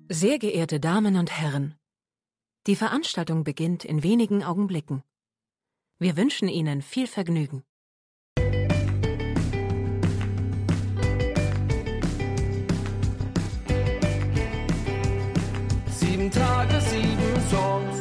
Sehr geehrte Damen und Herren, die Veranstaltung beginnt in wenigen Augenblicken. Wir wünschen Ihnen viel Vergnügen. Sieben Tage, 7 Songs.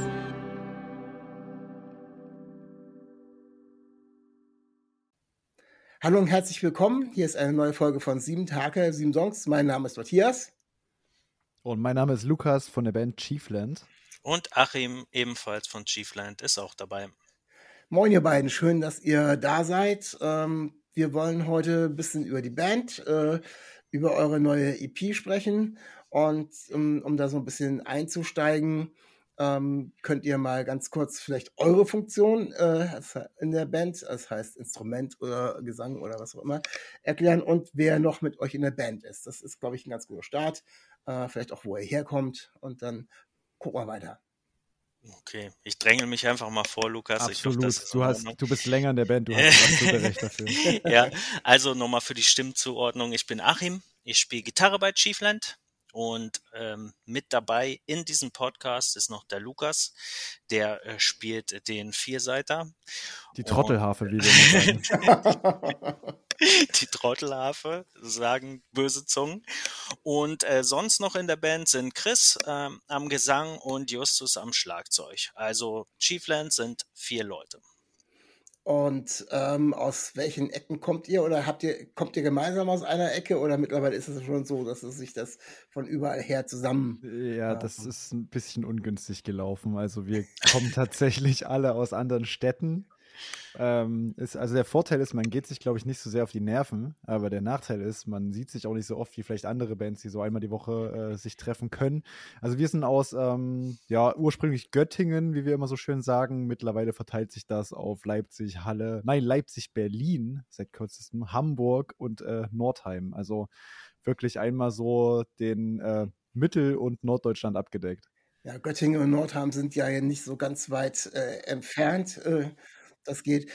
Hallo und herzlich willkommen. Hier ist eine neue Folge von 7 Tage, 7 Songs. Mein Name ist Matthias. Und mein Name ist Lukas von der Band Chiefland. Und Achim, ebenfalls von Chiefland, ist auch dabei. Moin ihr beiden, schön, dass ihr da seid. Wir wollen heute ein bisschen über die Band, über eure neue EP sprechen. Und um da so ein bisschen einzusteigen, könnt ihr mal ganz kurz vielleicht eure Funktion in der Band, das heißt Instrument oder Gesang oder was auch immer, erklären und wer noch mit euch in der Band ist. Das ist, glaube ich, ein ganz guter Start. Vielleicht auch, wo ihr herkommt und dann gucken wir weiter. Okay, ich drängel mich einfach mal vor, Lukas. Absolut, ich hoffe, du bist länger in der Band, du hast absolut recht dafür. Ja, also nochmal für die Stimmzuordnung. Ich bin Achim, ich spiele Gitarre bei Chiefland und mit dabei in diesem Podcast ist noch der Lukas, der spielt den Vierseiter. Die Trottelharfe, wie wir immer sagen. Die Trottelharfe, sagen böse Zungen. Und sonst noch in der Band sind Chris am Gesang und Justus am Schlagzeug. Also Chiefland sind 4 Leute. Und aus welchen Ecken kommt ihr? Oder kommt ihr gemeinsam aus einer Ecke? Oder mittlerweile ist es schon so, dass es sich das von überall her zusammen... Ja, das ist ein bisschen ungünstig gelaufen. Also wir kommen tatsächlich alle aus anderen Städten. Also der Vorteil ist, man geht sich, glaube ich, nicht so sehr auf die Nerven, aber der Nachteil ist, man sieht sich auch nicht so oft wie vielleicht andere Bands, die so einmal die Woche sich treffen können. Also wir sind aus ursprünglich Göttingen, wie wir immer so schön sagen. Mittlerweile verteilt sich das auf Leipzig, Berlin, seit kürzestem, Hamburg und Nordheim. Also wirklich einmal so den Mittel- und Norddeutschland abgedeckt. Ja, Göttingen und Nordheim sind ja nicht so ganz weit entfernt. Das geht.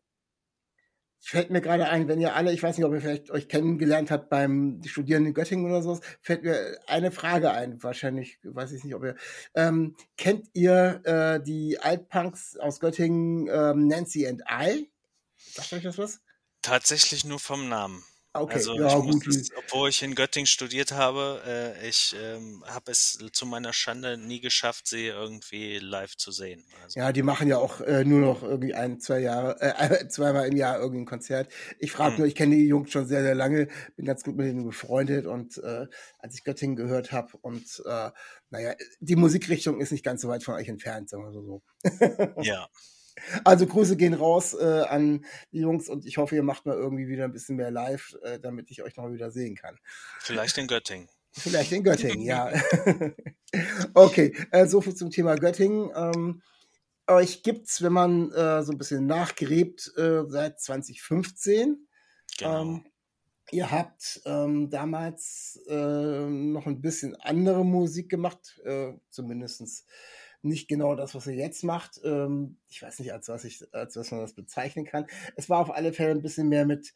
Fällt mir gerade ein, wenn ihr alle, ich weiß nicht, ob ihr vielleicht euch kennengelernt habt beim Studieren in Göttingen oder so, fällt mir eine Frage ein. Wahrscheinlich, weiß ich nicht, ob ihr. Kennt ihr die Altpunks aus Göttingen, Nancy and I? Sagt euch das was? Tatsächlich nur vom Namen. Okay, Also ja, gut. obwohl ich in Göttingen studiert habe, ich habe es zu meiner Schande nie geschafft, sie irgendwie live zu sehen. Also. Ja, die machen ja auch nur noch irgendwie zweimal im Jahr irgendwie ein Konzert. Ich frage nur, ich kenne die Jungs schon sehr, sehr lange, bin ganz gut mit denen befreundet und als ich Göttingen gehört habe und die Musikrichtung ist nicht ganz so weit von euch entfernt, sagen wir so. Ja. Also Grüße gehen raus an die Jungs und ich hoffe, ihr macht mal irgendwie wieder ein bisschen mehr live, damit ich euch noch wieder sehen kann. Vielleicht in Göttingen. Vielleicht in Göttingen, ja. Okay, so viel zum Thema Göttingen. Euch gibt's, wenn man so ein bisschen nachgräbt, seit 2015. Genau. Ihr habt damals noch ein bisschen andere Musik gemacht, zumindest nicht genau das, was ihr jetzt macht. Ich weiß nicht, als was man das bezeichnen kann. Es war auf alle Fälle ein bisschen mehr mit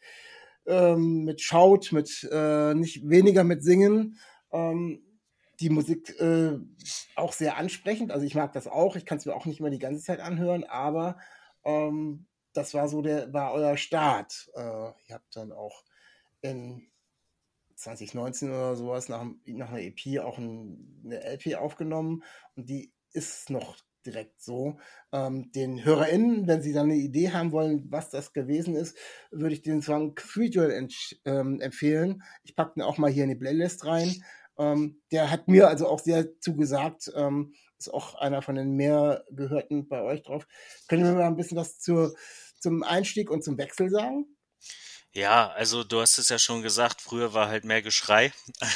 Schaut, nicht weniger mit Singen. Die Musik auch sehr ansprechend. Also ich mag das auch. Ich kann es mir auch nicht mehr die ganze Zeit anhören, aber das war war euer Start. Ihr habt dann auch in 2019 oder sowas nach einer EP auch eine LP aufgenommen und die ist noch direkt so. Den HörerInnen, wenn sie dann eine Idee haben wollen, was das gewesen ist, würde ich den Song Cathedral empfehlen. Ich packe den auch mal hier in die Playlist rein. Der hat mir also auch sehr zugesagt. Ist auch einer von den mehr gehörten bei euch drauf. Können wir mal ein bisschen was zum Einstieg und zum Wechsel sagen? Ja, also du hast es ja schon gesagt, früher war halt mehr Geschrei.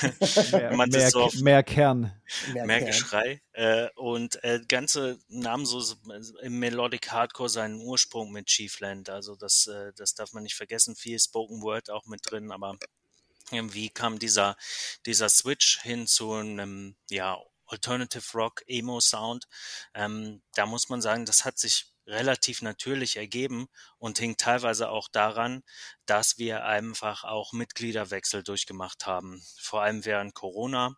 Mehr Kern. Mehr Geschrei. Und Ganze nahm so im Melodic Hardcore seinen Ursprung mit Chiefland. Also das darf man nicht vergessen. Viel Spoken Word auch mit drin, aber irgendwie kam dieser Switch hin zu einem, Alternative Rock, Emo Sound. Da muss man sagen, das hat sich relativ natürlich ergeben und hing teilweise auch daran, dass wir einfach auch Mitgliederwechsel durchgemacht haben. Vor allem während Corona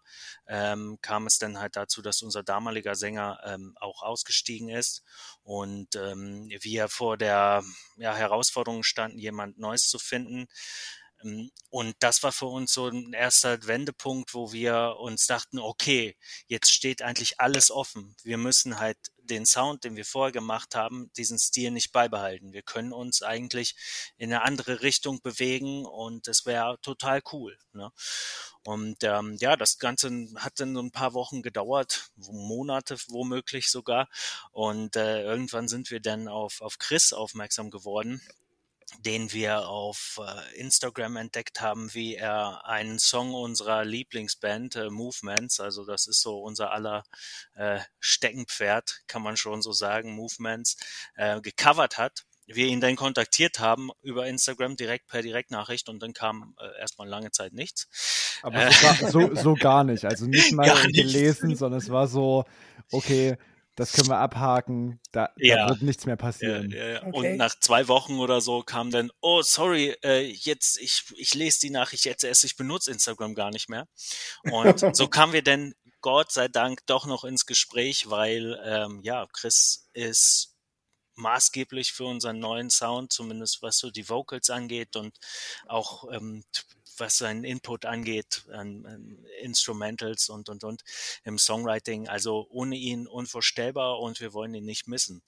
kam es dann halt dazu, dass unser damaliger Sänger auch ausgestiegen ist und wir vor der Herausforderung standen, jemand Neues zu finden. Und das war für uns so ein erster Wendepunkt, wo wir uns dachten, okay, jetzt steht eigentlich alles offen. Wir müssen halt den Sound, den wir vorher gemacht haben, diesen Stil nicht beibehalten. Wir können uns eigentlich in eine andere Richtung bewegen und das wäre total cool. Ne? Und das Ganze hat dann so ein paar Wochen gedauert, Monate womöglich sogar. Und irgendwann sind wir dann auf Chris aufmerksam geworden, den wir auf Instagram entdeckt haben, wie er einen Song unserer Lieblingsband Movements, also das ist so unser aller Steckenpferd, kann man schon so sagen, Movements, gecovert hat. Wir ihn dann kontaktiert haben über Instagram per Direktnachricht und dann kam erstmal lange Zeit nichts. Aber so gar nicht, also nicht mal gelesen, sondern es war so, okay, das können wir abhaken, da wird nichts mehr passieren. Ja. Okay. Und nach 2 Wochen oder so kam dann, oh, sorry, jetzt, ich lese die Nachricht jetzt erst, ich benutze Instagram gar nicht mehr. Und so kamen wir dann, Gott sei Dank, doch noch ins Gespräch, weil, Chris ist maßgeblich für unseren neuen Sound, zumindest was so die Vocals angeht und auch was seinen Input angeht an Instrumentals und im Songwriting. Also ohne ihn unvorstellbar und wir wollen ihn nicht missen.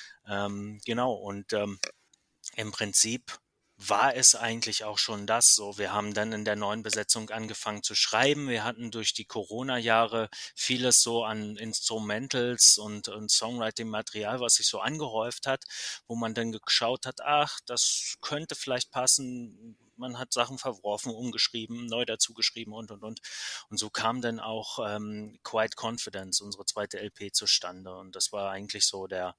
Genau, und im Prinzip war es eigentlich auch schon das so. Wir haben dann in der neuen Besetzung angefangen zu schreiben. Wir hatten durch die Corona-Jahre vieles so an Instrumentals und Songwriting-Material, was sich so angehäuft hat, wo man dann geschaut hat, ach, das könnte vielleicht passen. Man hat Sachen verworfen, umgeschrieben, neu dazugeschrieben und. Und so kam dann auch Quiet Confidence, unsere zweite LP, zustande. Und das war eigentlich so der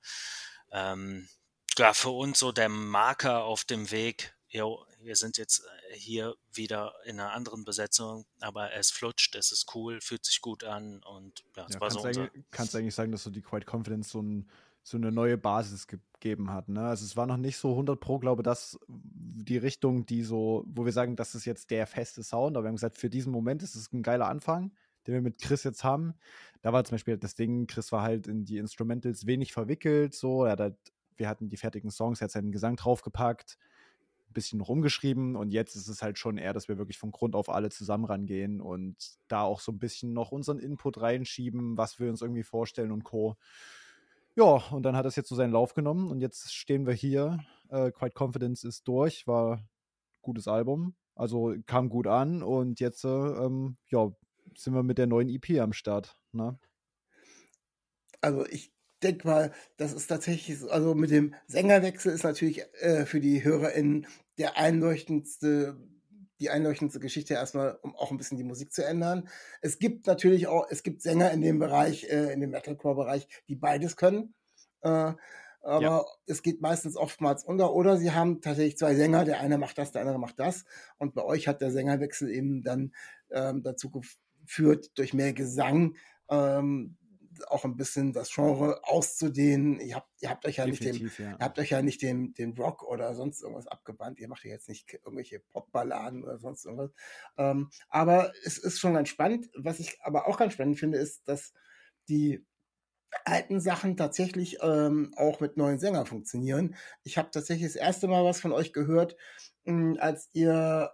für uns so der Marker auf dem Weg, wir sind jetzt hier wieder in einer anderen Besetzung, aber es flutscht, es ist cool, fühlt sich gut an und das war so unser... Kannst du eigentlich sagen, dass so die Quiet Confidence so eine neue Basis gegeben hat, ne? Also es war noch nicht so 100%, glaube das die Richtung, die so, wo wir sagen, das ist jetzt der feste Sound, aber wir haben gesagt, für diesen Moment ist es ein geiler Anfang, den wir mit Chris jetzt haben. Da war zum Beispiel das Ding, Chris war halt in die Instrumentals wenig verwickelt, so, wir hatten die fertigen Songs, er hat seinen Gesang draufgepackt, ein bisschen noch umgeschrieben und jetzt ist es halt schon eher, dass wir wirklich von Grund auf alle zusammen rangehen und da auch so ein bisschen noch unseren Input reinschieben, was wir uns irgendwie vorstellen und Co. Ja, und dann hat es jetzt so seinen Lauf genommen und jetzt stehen wir hier. Quiet Confidence ist durch, war ein gutes Album, also kam gut an und jetzt sind wir mit der neuen EP am Start. Ne? Also ich denke mal, das ist tatsächlich so, also mit dem Sängerwechsel ist natürlich für die HörerInnen die einleuchtendste Geschichte erstmal, um auch ein bisschen die Musik zu ändern. Es gibt natürlich auch, Sänger in dem Bereich, in dem Metalcore-Bereich, die beides können. Aber es geht meistens oftmals unter. Oder sie haben tatsächlich 2 Sänger, der eine macht das, der andere macht das. Und bei euch hat der Sängerwechsel eben dann dazu geführt, durch mehr Gesang auch ein bisschen das Genre auszudehnen. Ihr habt euch ja nicht dem Rock oder sonst irgendwas abgewandt. Ihr macht ja jetzt nicht irgendwelche Popballaden oder sonst irgendwas. Aber es ist schon ganz spannend. Was ich aber auch ganz spannend finde, ist, dass die alten Sachen tatsächlich auch mit neuen Sängern funktionieren. Ich habe tatsächlich das erste Mal was von euch gehört, als ihr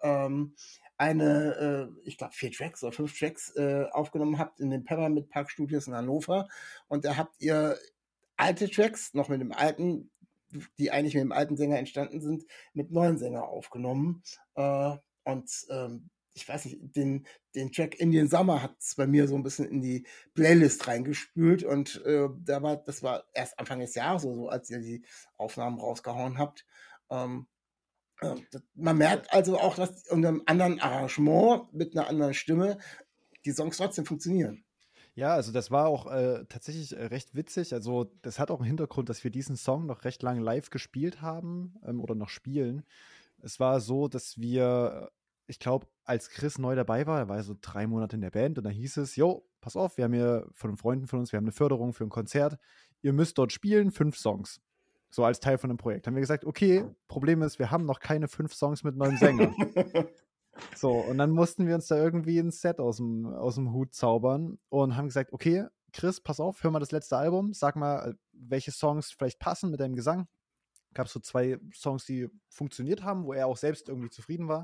ich glaube 4 Tracks oder 5 Tracks aufgenommen habt in den Peppermint Park Studios in Hannover und da habt ihr alte Tracks noch mit dem alten, die eigentlich mit dem alten Sänger entstanden sind, mit neuen Sängern aufgenommen ich weiß nicht, den Track Indian Summer hat es bei mir so ein bisschen in die Playlist reingespült und das war erst Anfang des Jahres so, als ihr die Aufnahmen rausgehauen habt. Man merkt also auch, dass unter einem anderen Arrangement mit einer anderen Stimme die Songs trotzdem funktionieren. Ja, also das war auch tatsächlich recht witzig. Also das hat auch einen Hintergrund, dass wir diesen Song noch recht lange live gespielt haben oder noch spielen. Es war so, dass wir, ich glaube, als Chris neu dabei war, er war so 3 Monate in der Band und da hieß es, pass auf, wir haben hier von Freunden von uns, wir haben eine Förderung für ein Konzert, ihr müsst dort spielen, 5 Songs. So als Teil von einem Projekt. Haben wir gesagt, okay, Problem ist, wir haben noch keine 5 Songs mit neuem Sänger. So, und dann mussten wir uns da irgendwie ein Set aus dem Hut zaubern und haben gesagt, okay, Chris, pass auf, hör mal das letzte Album, sag mal, welche Songs vielleicht passen mit deinem Gesang. Gab es so 2 Songs, die funktioniert haben, wo er auch selbst irgendwie zufrieden war.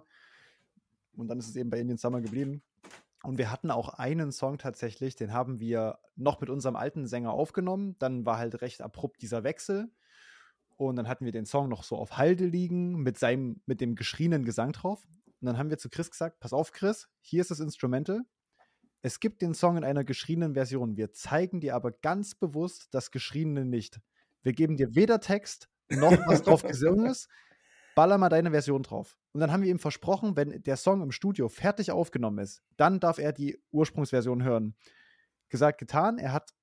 Und dann ist es eben bei Indian Summer geblieben. Und wir hatten auch einen Song tatsächlich, den haben wir noch mit unserem alten Sänger aufgenommen. Dann war halt recht abrupt dieser Wechsel. Und dann hatten wir den Song noch so auf Halde liegen mit dem geschrienen Gesang drauf. Und dann haben wir zu Chris gesagt, pass auf Chris, hier ist das Instrumental. Es gibt den Song in einer geschriebenen Version. Wir zeigen dir aber ganz bewusst das Geschriebene nicht. Wir geben dir weder Text noch was drauf gesungen ist. Baller mal deine Version drauf. Und dann haben wir ihm versprochen, wenn der Song im Studio fertig aufgenommen ist, dann darf er die Ursprungsversion hören. Gesagt, getan. Er hat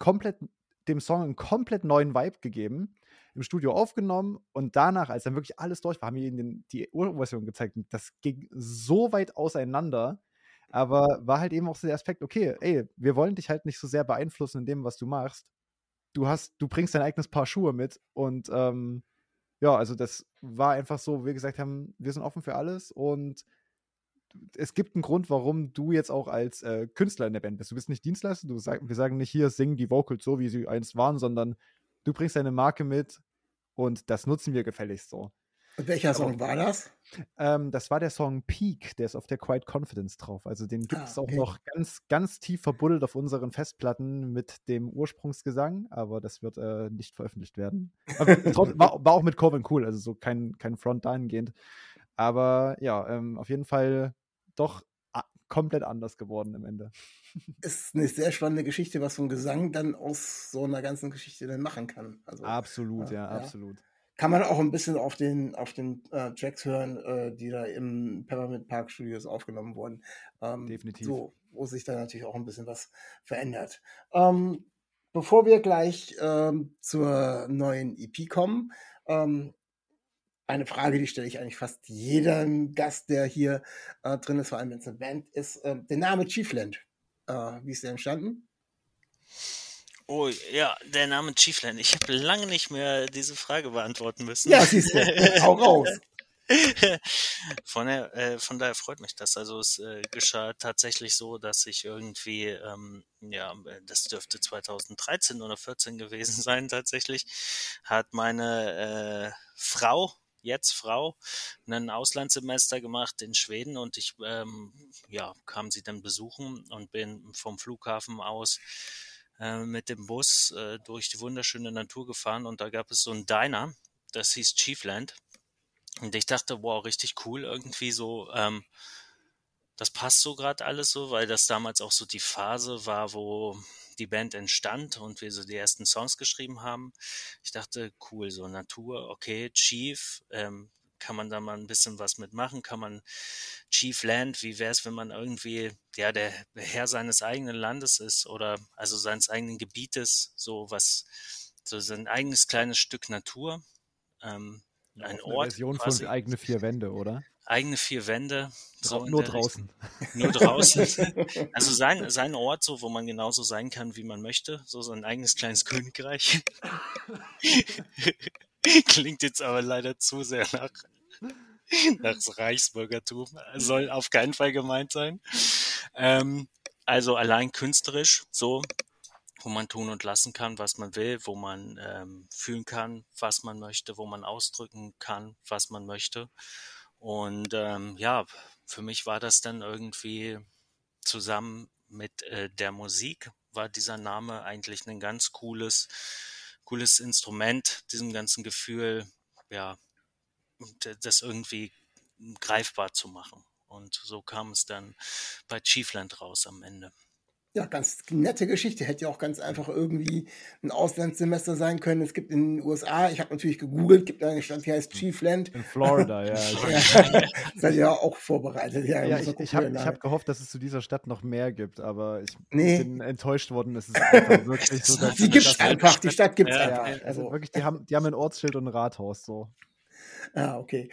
dem Song einen komplett neuen Vibe gegeben, im Studio aufgenommen und danach, als dann wirklich alles durch war, haben wir ihm die Urversion gezeigt. Und das ging so weit auseinander, aber war halt eben auch so der Aspekt, okay, ey, wir wollen dich halt nicht so sehr beeinflussen in dem, was du machst. Du bringst dein eigenes Paar Schuhe mit und ja, also das war einfach so, wir gesagt haben, wir sind offen für alles und es gibt einen Grund, warum du jetzt auch als Künstler in der Band bist. Du bist nicht Dienstleister, wir sagen nicht, hier singen die Vocals so, wie sie einst waren, sondern du bringst deine Marke mit und das nutzen wir gefälligst so. Und welcher Song war das? Das war der Song Peak, der ist auf der Quiet Confidence drauf. Also den gibt es auch noch ganz, ganz tief verbuddelt auf unseren Festplatten mit dem Ursprungsgesang, aber das wird nicht veröffentlicht werden. War auch mit Coven cool, also so kein Front dahingehend. Aber ja, auf jeden Fall doch komplett anders geworden am Ende. Ist eine sehr spannende Geschichte, was so ein Gesang dann aus so einer ganzen Geschichte dann machen kann. Also, absolut, ja, absolut. Kann man auch ein bisschen auf den Tracks hören, die da im Peppermint Park Studios aufgenommen wurden. Definitiv. So, wo sich dann natürlich auch ein bisschen was verändert. Bevor wir gleich zur neuen EP kommen, eine Frage, die stelle ich eigentlich fast jedem Gast, der hier drin ist, vor allem wenn es eine Band ist. Der Name Chiefland, wie ist der entstanden? Oh ja, der Name Chiefland. Ich habe lange nicht mehr diese Frage beantworten müssen. Ja, siehst du, hau raus. Von daher freut mich das. Also es geschah tatsächlich so, dass ich irgendwie, das dürfte 2013 oder 14 gewesen sein tatsächlich, hat meine Frau, ein Auslandssemester gemacht in Schweden und ich kam sie dann besuchen und bin vom Flughafen aus mit dem Bus durch die wunderschöne Natur gefahren und da gab es so ein Diner, das hieß Chiefland und ich dachte, wow, richtig cool, irgendwie so, das passt so gerade alles so, weil das damals auch so die Phase war, wo die Band entstand und wir so die ersten Songs geschrieben haben. Ich dachte, cool, so Natur, okay, Chief, kann man da mal ein bisschen was mitmachen? Kann man Chiefland, wie wäre es, wenn man irgendwie der Herr seines eigenen Landes ist oder also seines eigenen Gebietes, so sein eigenes kleines Stück Natur, ein Ort. Version quasi. Von eigene 4 Wände, oder? Eigene 4 Wände. Nur draußen. Nur draußen. Also sein Ort, so, wo man genauso sein kann, wie man möchte. So sein eigenes kleines Königreich. Klingt jetzt aber leider zu sehr nach Reichsbürgertum. Soll auf keinen Fall gemeint sein. Also allein künstlerisch, so, wo man tun und lassen kann, was man will, wo man fühlen kann, was man möchte, wo man ausdrücken kann, was man möchte. Und für mich war das dann irgendwie zusammen mit der Musik, war dieser Name eigentlich ein ganz cooles Instrument, diesem ganzen Gefühl, ja, das irgendwie greifbar zu machen. Und so kam es dann bei Chiefland raus am Ende. Ja, ganz nette Geschichte. Hätte ja auch ganz einfach irgendwie ein Auslandssemester sein können. Es gibt in den USA, ich habe natürlich gegoogelt, gibt eine Stadt, die heißt Chiefland. In Florida, ja. Seid ihr auch vorbereitet. Ja, ich hab gehofft, dass es zu dieser Stadt noch mehr gibt, aber ich bin enttäuscht worden. Es ist einfach wirklich so, dass die gibt's einfach, die Stadt gibt's einfach. Ja, also wirklich, die haben ein Ortsschild und ein Rathaus, so. Ah, okay.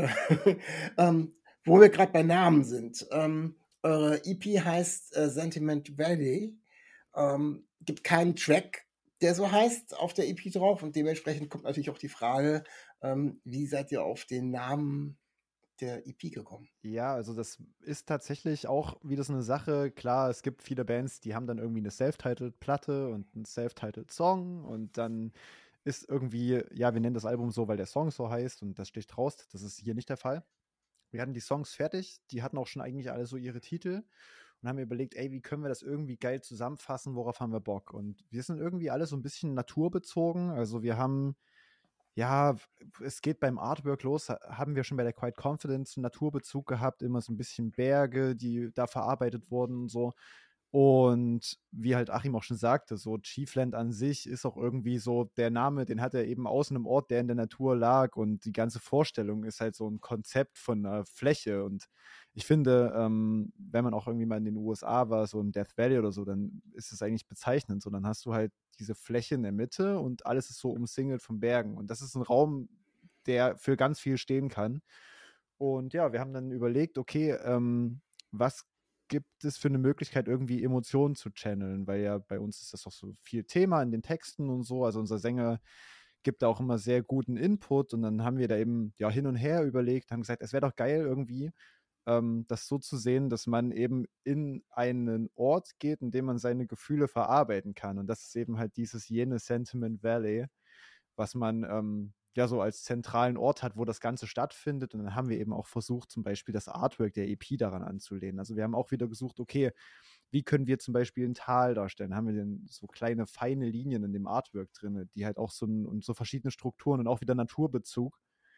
Wo wir gerade bei Namen sind. Eure EP heißt Sentiment Valley. Gibt keinen Track, der so heißt, auf der EP drauf. Und dementsprechend kommt natürlich auch die Frage, wie seid ihr auf den Namen der EP gekommen? Ja, also das ist tatsächlich auch wieder so eine Sache. Klar, es gibt viele Bands, die haben dann irgendwie eine Self-Titled-Platte und einen Self-Titled-Song und dann ist irgendwie, ja, wir nennen das Album so, weil der Song so heißt und das sticht raus. Das ist hier nicht der Fall. Wir hatten die Songs fertig, die hatten auch schon eigentlich alle so ihre Titel und haben mir überlegt, ey, wie können wir das irgendwie geil zusammenfassen, worauf haben wir Bock? Und wir sind irgendwie alle so ein bisschen naturbezogen. Also wir haben, ja, es geht beim Artwork los, haben wir schon bei der Quiet Confidence einen Naturbezug gehabt, immer so ein bisschen Berge, die da verarbeitet wurden und so. Und wie halt Achim auch schon sagte, so Chiefland an sich ist auch irgendwie so der Name, den hat er eben aus einem Ort, der in der Natur lag und die ganze Vorstellung ist halt so ein Konzept von einer Fläche und ich finde, wenn man auch irgendwie mal in den USA war, so im Death Valley oder so, dann ist es eigentlich bezeichnend, so dann hast du halt diese Fläche in der Mitte und alles ist so umsingelt von Bergen und das ist ein Raum, der für ganz viel stehen kann und ja, wir haben dann überlegt, okay, was gibt es für eine Möglichkeit, irgendwie Emotionen zu channeln, weil ja bei uns ist das auch so viel Thema in den Texten und so, also unser Sänger gibt da auch immer sehr guten Input und dann haben wir da eben ja hin und her überlegt, haben gesagt, es wäre doch geil irgendwie, das so zu sehen, dass man eben in einen Ort geht, in dem man seine Gefühle verarbeiten kann und das ist eben halt dieses jene Sentiment Valley, was man ja so als zentralen Ort hat, wo das Ganze stattfindet. Und dann haben wir eben auch versucht, zum Beispiel das Artwork der EP daran anzulehnen. Also wir haben auch wieder gesucht, okay, wie können wir zum Beispiel ein Tal darstellen? Haben wir denn so kleine, feine Linien in dem Artwork drin, die halt auch und so verschiedene Strukturen und auch wieder Naturbezug,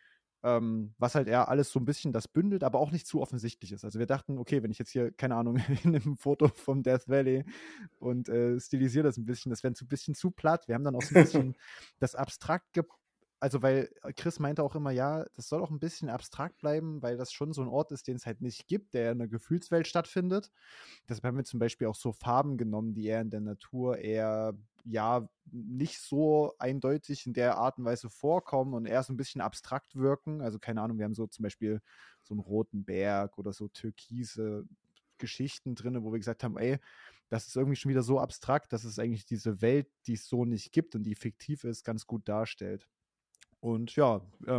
was halt eher alles so ein bisschen das bündelt, aber auch nicht zu offensichtlich ist. Also wir dachten, okay, wenn ich jetzt hier, keine Ahnung, in einem Foto vom Death Valley und stilisiere das ein bisschen, das wäre ein bisschen zu platt. Wir haben dann auch so ein bisschen das abstrakt also weil Chris meinte auch immer, ja, das soll auch ein bisschen abstrakt bleiben, weil das schon so ein Ort ist, den es halt nicht gibt, der in einer Gefühlswelt stattfindet. Deshalb haben wir zum Beispiel auch so Farben genommen, die eher in der Natur eher, ja, nicht so eindeutig in der Art und Weise vorkommen und eher so ein bisschen abstrakt wirken. Also keine Ahnung, wir haben so zum Beispiel so einen roten Berg oder so türkise Geschichten drin, wo wir gesagt haben, ey, das ist irgendwie schon wieder so abstrakt, dass es eigentlich diese Welt, die es so nicht gibt und die fiktiv ist, ganz gut darstellt. Und ja,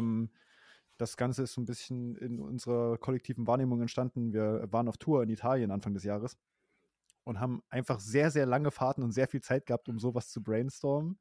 das Ganze ist so ein bisschen in unserer kollektiven Wahrnehmung entstanden. Wir waren auf Tour in Italien Anfang des Jahres und haben einfach sehr, sehr lange Fahrten und sehr viel Zeit gehabt, um sowas zu brainstormen.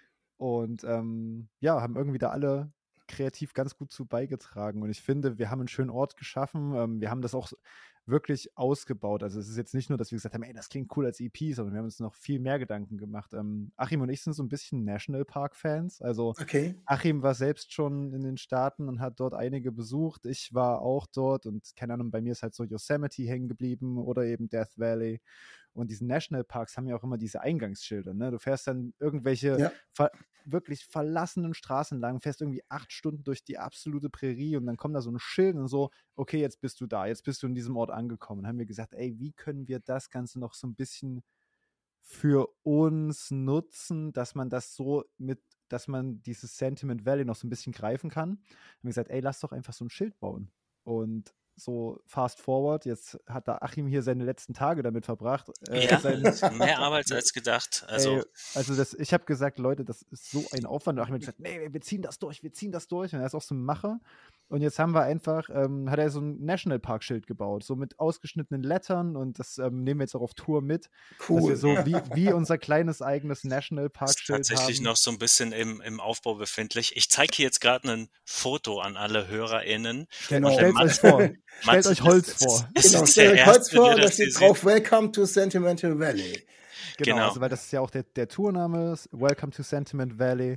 Und ja, haben irgendwie da alle kreativ ganz gut zu beigetragen. Und ich finde, wir haben einen schönen Ort geschaffen. Wir haben das auch wirklich ausgebaut. Also es ist jetzt nicht nur, dass wir gesagt haben, ey, das klingt cool als EP, sondern wir haben uns noch viel mehr Gedanken gemacht. Achim und ich sind so ein bisschen Nationalpark-Fans. Also Okay. Achim war selbst schon in den Staaten und hat dort einige besucht. Ich war auch dort und keine Ahnung, bei mir ist halt so Yosemite hängen geblieben oder eben Death Valley. Und diese Nationalparks haben ja auch immer diese Eingangsschilder. Ne? Du fährst dann irgendwelche wirklich verlassenen Straßen lang, fährst irgendwie 8 Stunden durch die absolute Prärie und dann kommt da so ein Schild und so, okay, jetzt bist du da, jetzt bist du in diesem Ort angekommen. Und haben wir gesagt, ey, wie können wir das Ganze noch so ein bisschen für uns nutzen, dass man das so dass man dieses Sentiment Valley noch so ein bisschen greifen kann. Haben wir gesagt, ey, lass doch einfach so ein Schild bauen. Und so fast forward, jetzt hat da Achim hier seine letzten Tage damit verbracht. Ja, mehr Arbeit als gedacht. Also ich habe gesagt, Leute, das ist so ein Aufwand. Und Achim hat gesagt, nee, wir ziehen das durch. Und er ist auch so ein Macher. Und jetzt haben wir einfach, hat er so ein Nationalpark-Schild gebaut, so mit ausgeschnittenen Lettern und das nehmen wir jetzt auch auf Tour mit. Cool. Dass wir so wie unser kleines eigenes Nationalpark-Schild ist tatsächlich haben. noch so ein bisschen im Aufbau befindlich. Ich zeige hier jetzt gerade ein Foto an alle HörerInnen. Genau. Stellt euch vor. Stellt euch Holz vor. Genau, stellt euch Holz vor und da steht drauf Welcome to Sentimental Valley. Genau, also weil das ist ja auch der Tourname, Welcome to Sentiment Valley.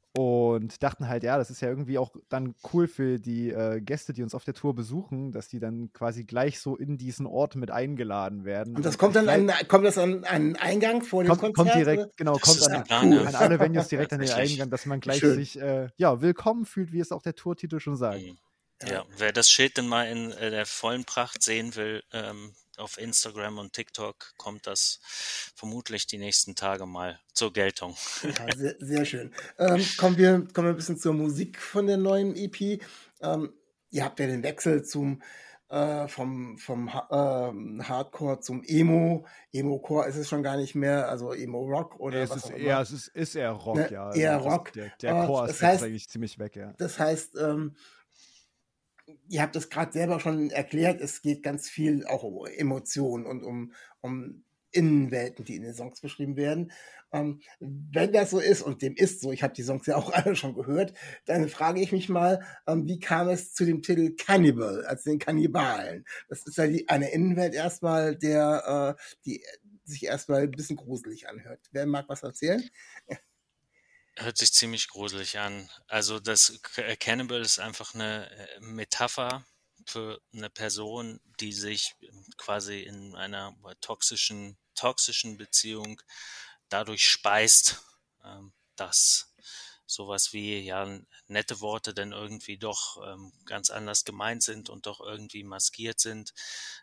Und dachten halt, ja, das ist ja irgendwie auch dann cool für die Gäste, die uns auf der Tour besuchen, dass die dann quasi gleich so in diesen Ort mit eingeladen werden. Und das kommt dann kommt das an einen Eingang vor dem Konzert? Kommt direkt, genau, kommt an alle Venues direkt an den Eingang, dass man gleich sich willkommen fühlt, wie es auch der Tourtitel schon sagt. Ja, wer das Schild denn mal in der vollen Pracht sehen will, auf Instagram und TikTok kommt das vermutlich die nächsten Tage mal zur Geltung. Ja, sehr, sehr schön. Kommen wir ein bisschen zur Musik von der neuen EP. Ihr habt ja den Wechsel zum vom Hardcore zum Emo. Emo-Core ist es schon gar nicht mehr, also Emo-Rock oder Es was ist auch eher, immer. es ist eher Rock, Ne, ja. eher Also Rock. der Core-Aspekt ist eigentlich ziemlich weg, ja. Das heißt, ihr habt es gerade selber schon erklärt, es geht ganz viel auch um Emotionen und um Innenwelten, die in den Songs beschrieben werden. Wenn das so ist, und dem ist so, ich habe die Songs ja auch alle schon gehört, dann frage ich mich mal, wie kam es zu dem Titel Cannibal, also den Kannibalen? Das ist ja eine Innenwelt erstmal, die sich erstmal ein bisschen gruselig anhört. Wer mag was erzählen? Hört sich ziemlich gruselig an. Also das Cannibal ist einfach eine Metapher für eine Person, die sich quasi in einer toxischen Beziehung dadurch speist, dass sowas wie ja nette Worte dann irgendwie doch ganz anders gemeint sind und doch irgendwie maskiert sind.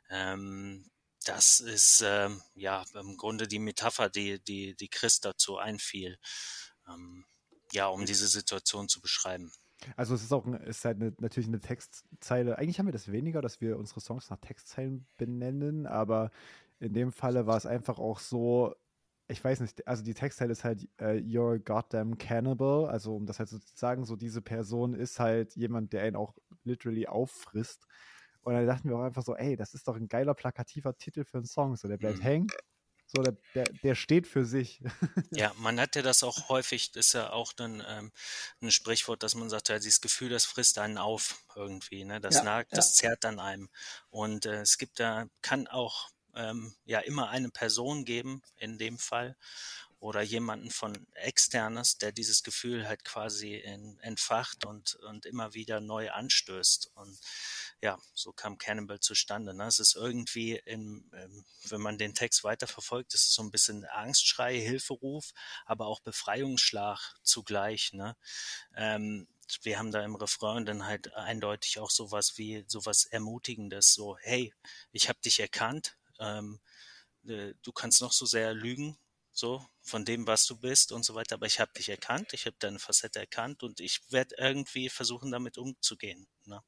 Das ist ja im Grunde die Metapher, die Chris dazu einfiel, ja, um diese Situation zu beschreiben. Also es ist halt natürlich eine Textzeile. Eigentlich haben wir das weniger, dass wir unsere Songs nach Textzeilen benennen, aber in dem Falle war es einfach auch so, ich weiß nicht, also die Textzeile ist halt You're a goddamn cannibal, also um das halt sozusagen, so diese Person ist halt jemand, der ihn auch literally auffrisst. Und dann dachten wir auch einfach so, ey, das ist doch ein geiler, plakativer Titel für einen Song, so der bleibt hängen. So, der steht für sich. Ja, man hat ja das auch häufig, ist ja auch dann ein Sprichwort, dass man sagt, ja, dieses Gefühl, das frisst einen auf irgendwie, ne? Das nagt, das zerrt an einem. Und es gibt da, kann auch ja immer eine Person geben, in dem Fall, oder jemanden von Externes, der dieses Gefühl halt quasi entfacht und immer wieder neu anstößt. Und ja, so kam Cannibal zustande. Ne? Es ist irgendwie, wenn man den Text weiterverfolgt, ist es so ein bisschen Angstschrei, Hilferuf, aber auch Befreiungsschlag zugleich. Ne? Wir haben da im Refrain dann halt eindeutig auch sowas Ermutigendes, so, hey, ich habe dich erkannt, du kannst noch so sehr lügen, so von dem, was du bist und so weiter, aber ich habe dich erkannt, ich habe deine Facette erkannt und ich werde irgendwie versuchen, damit umzugehen. Ne?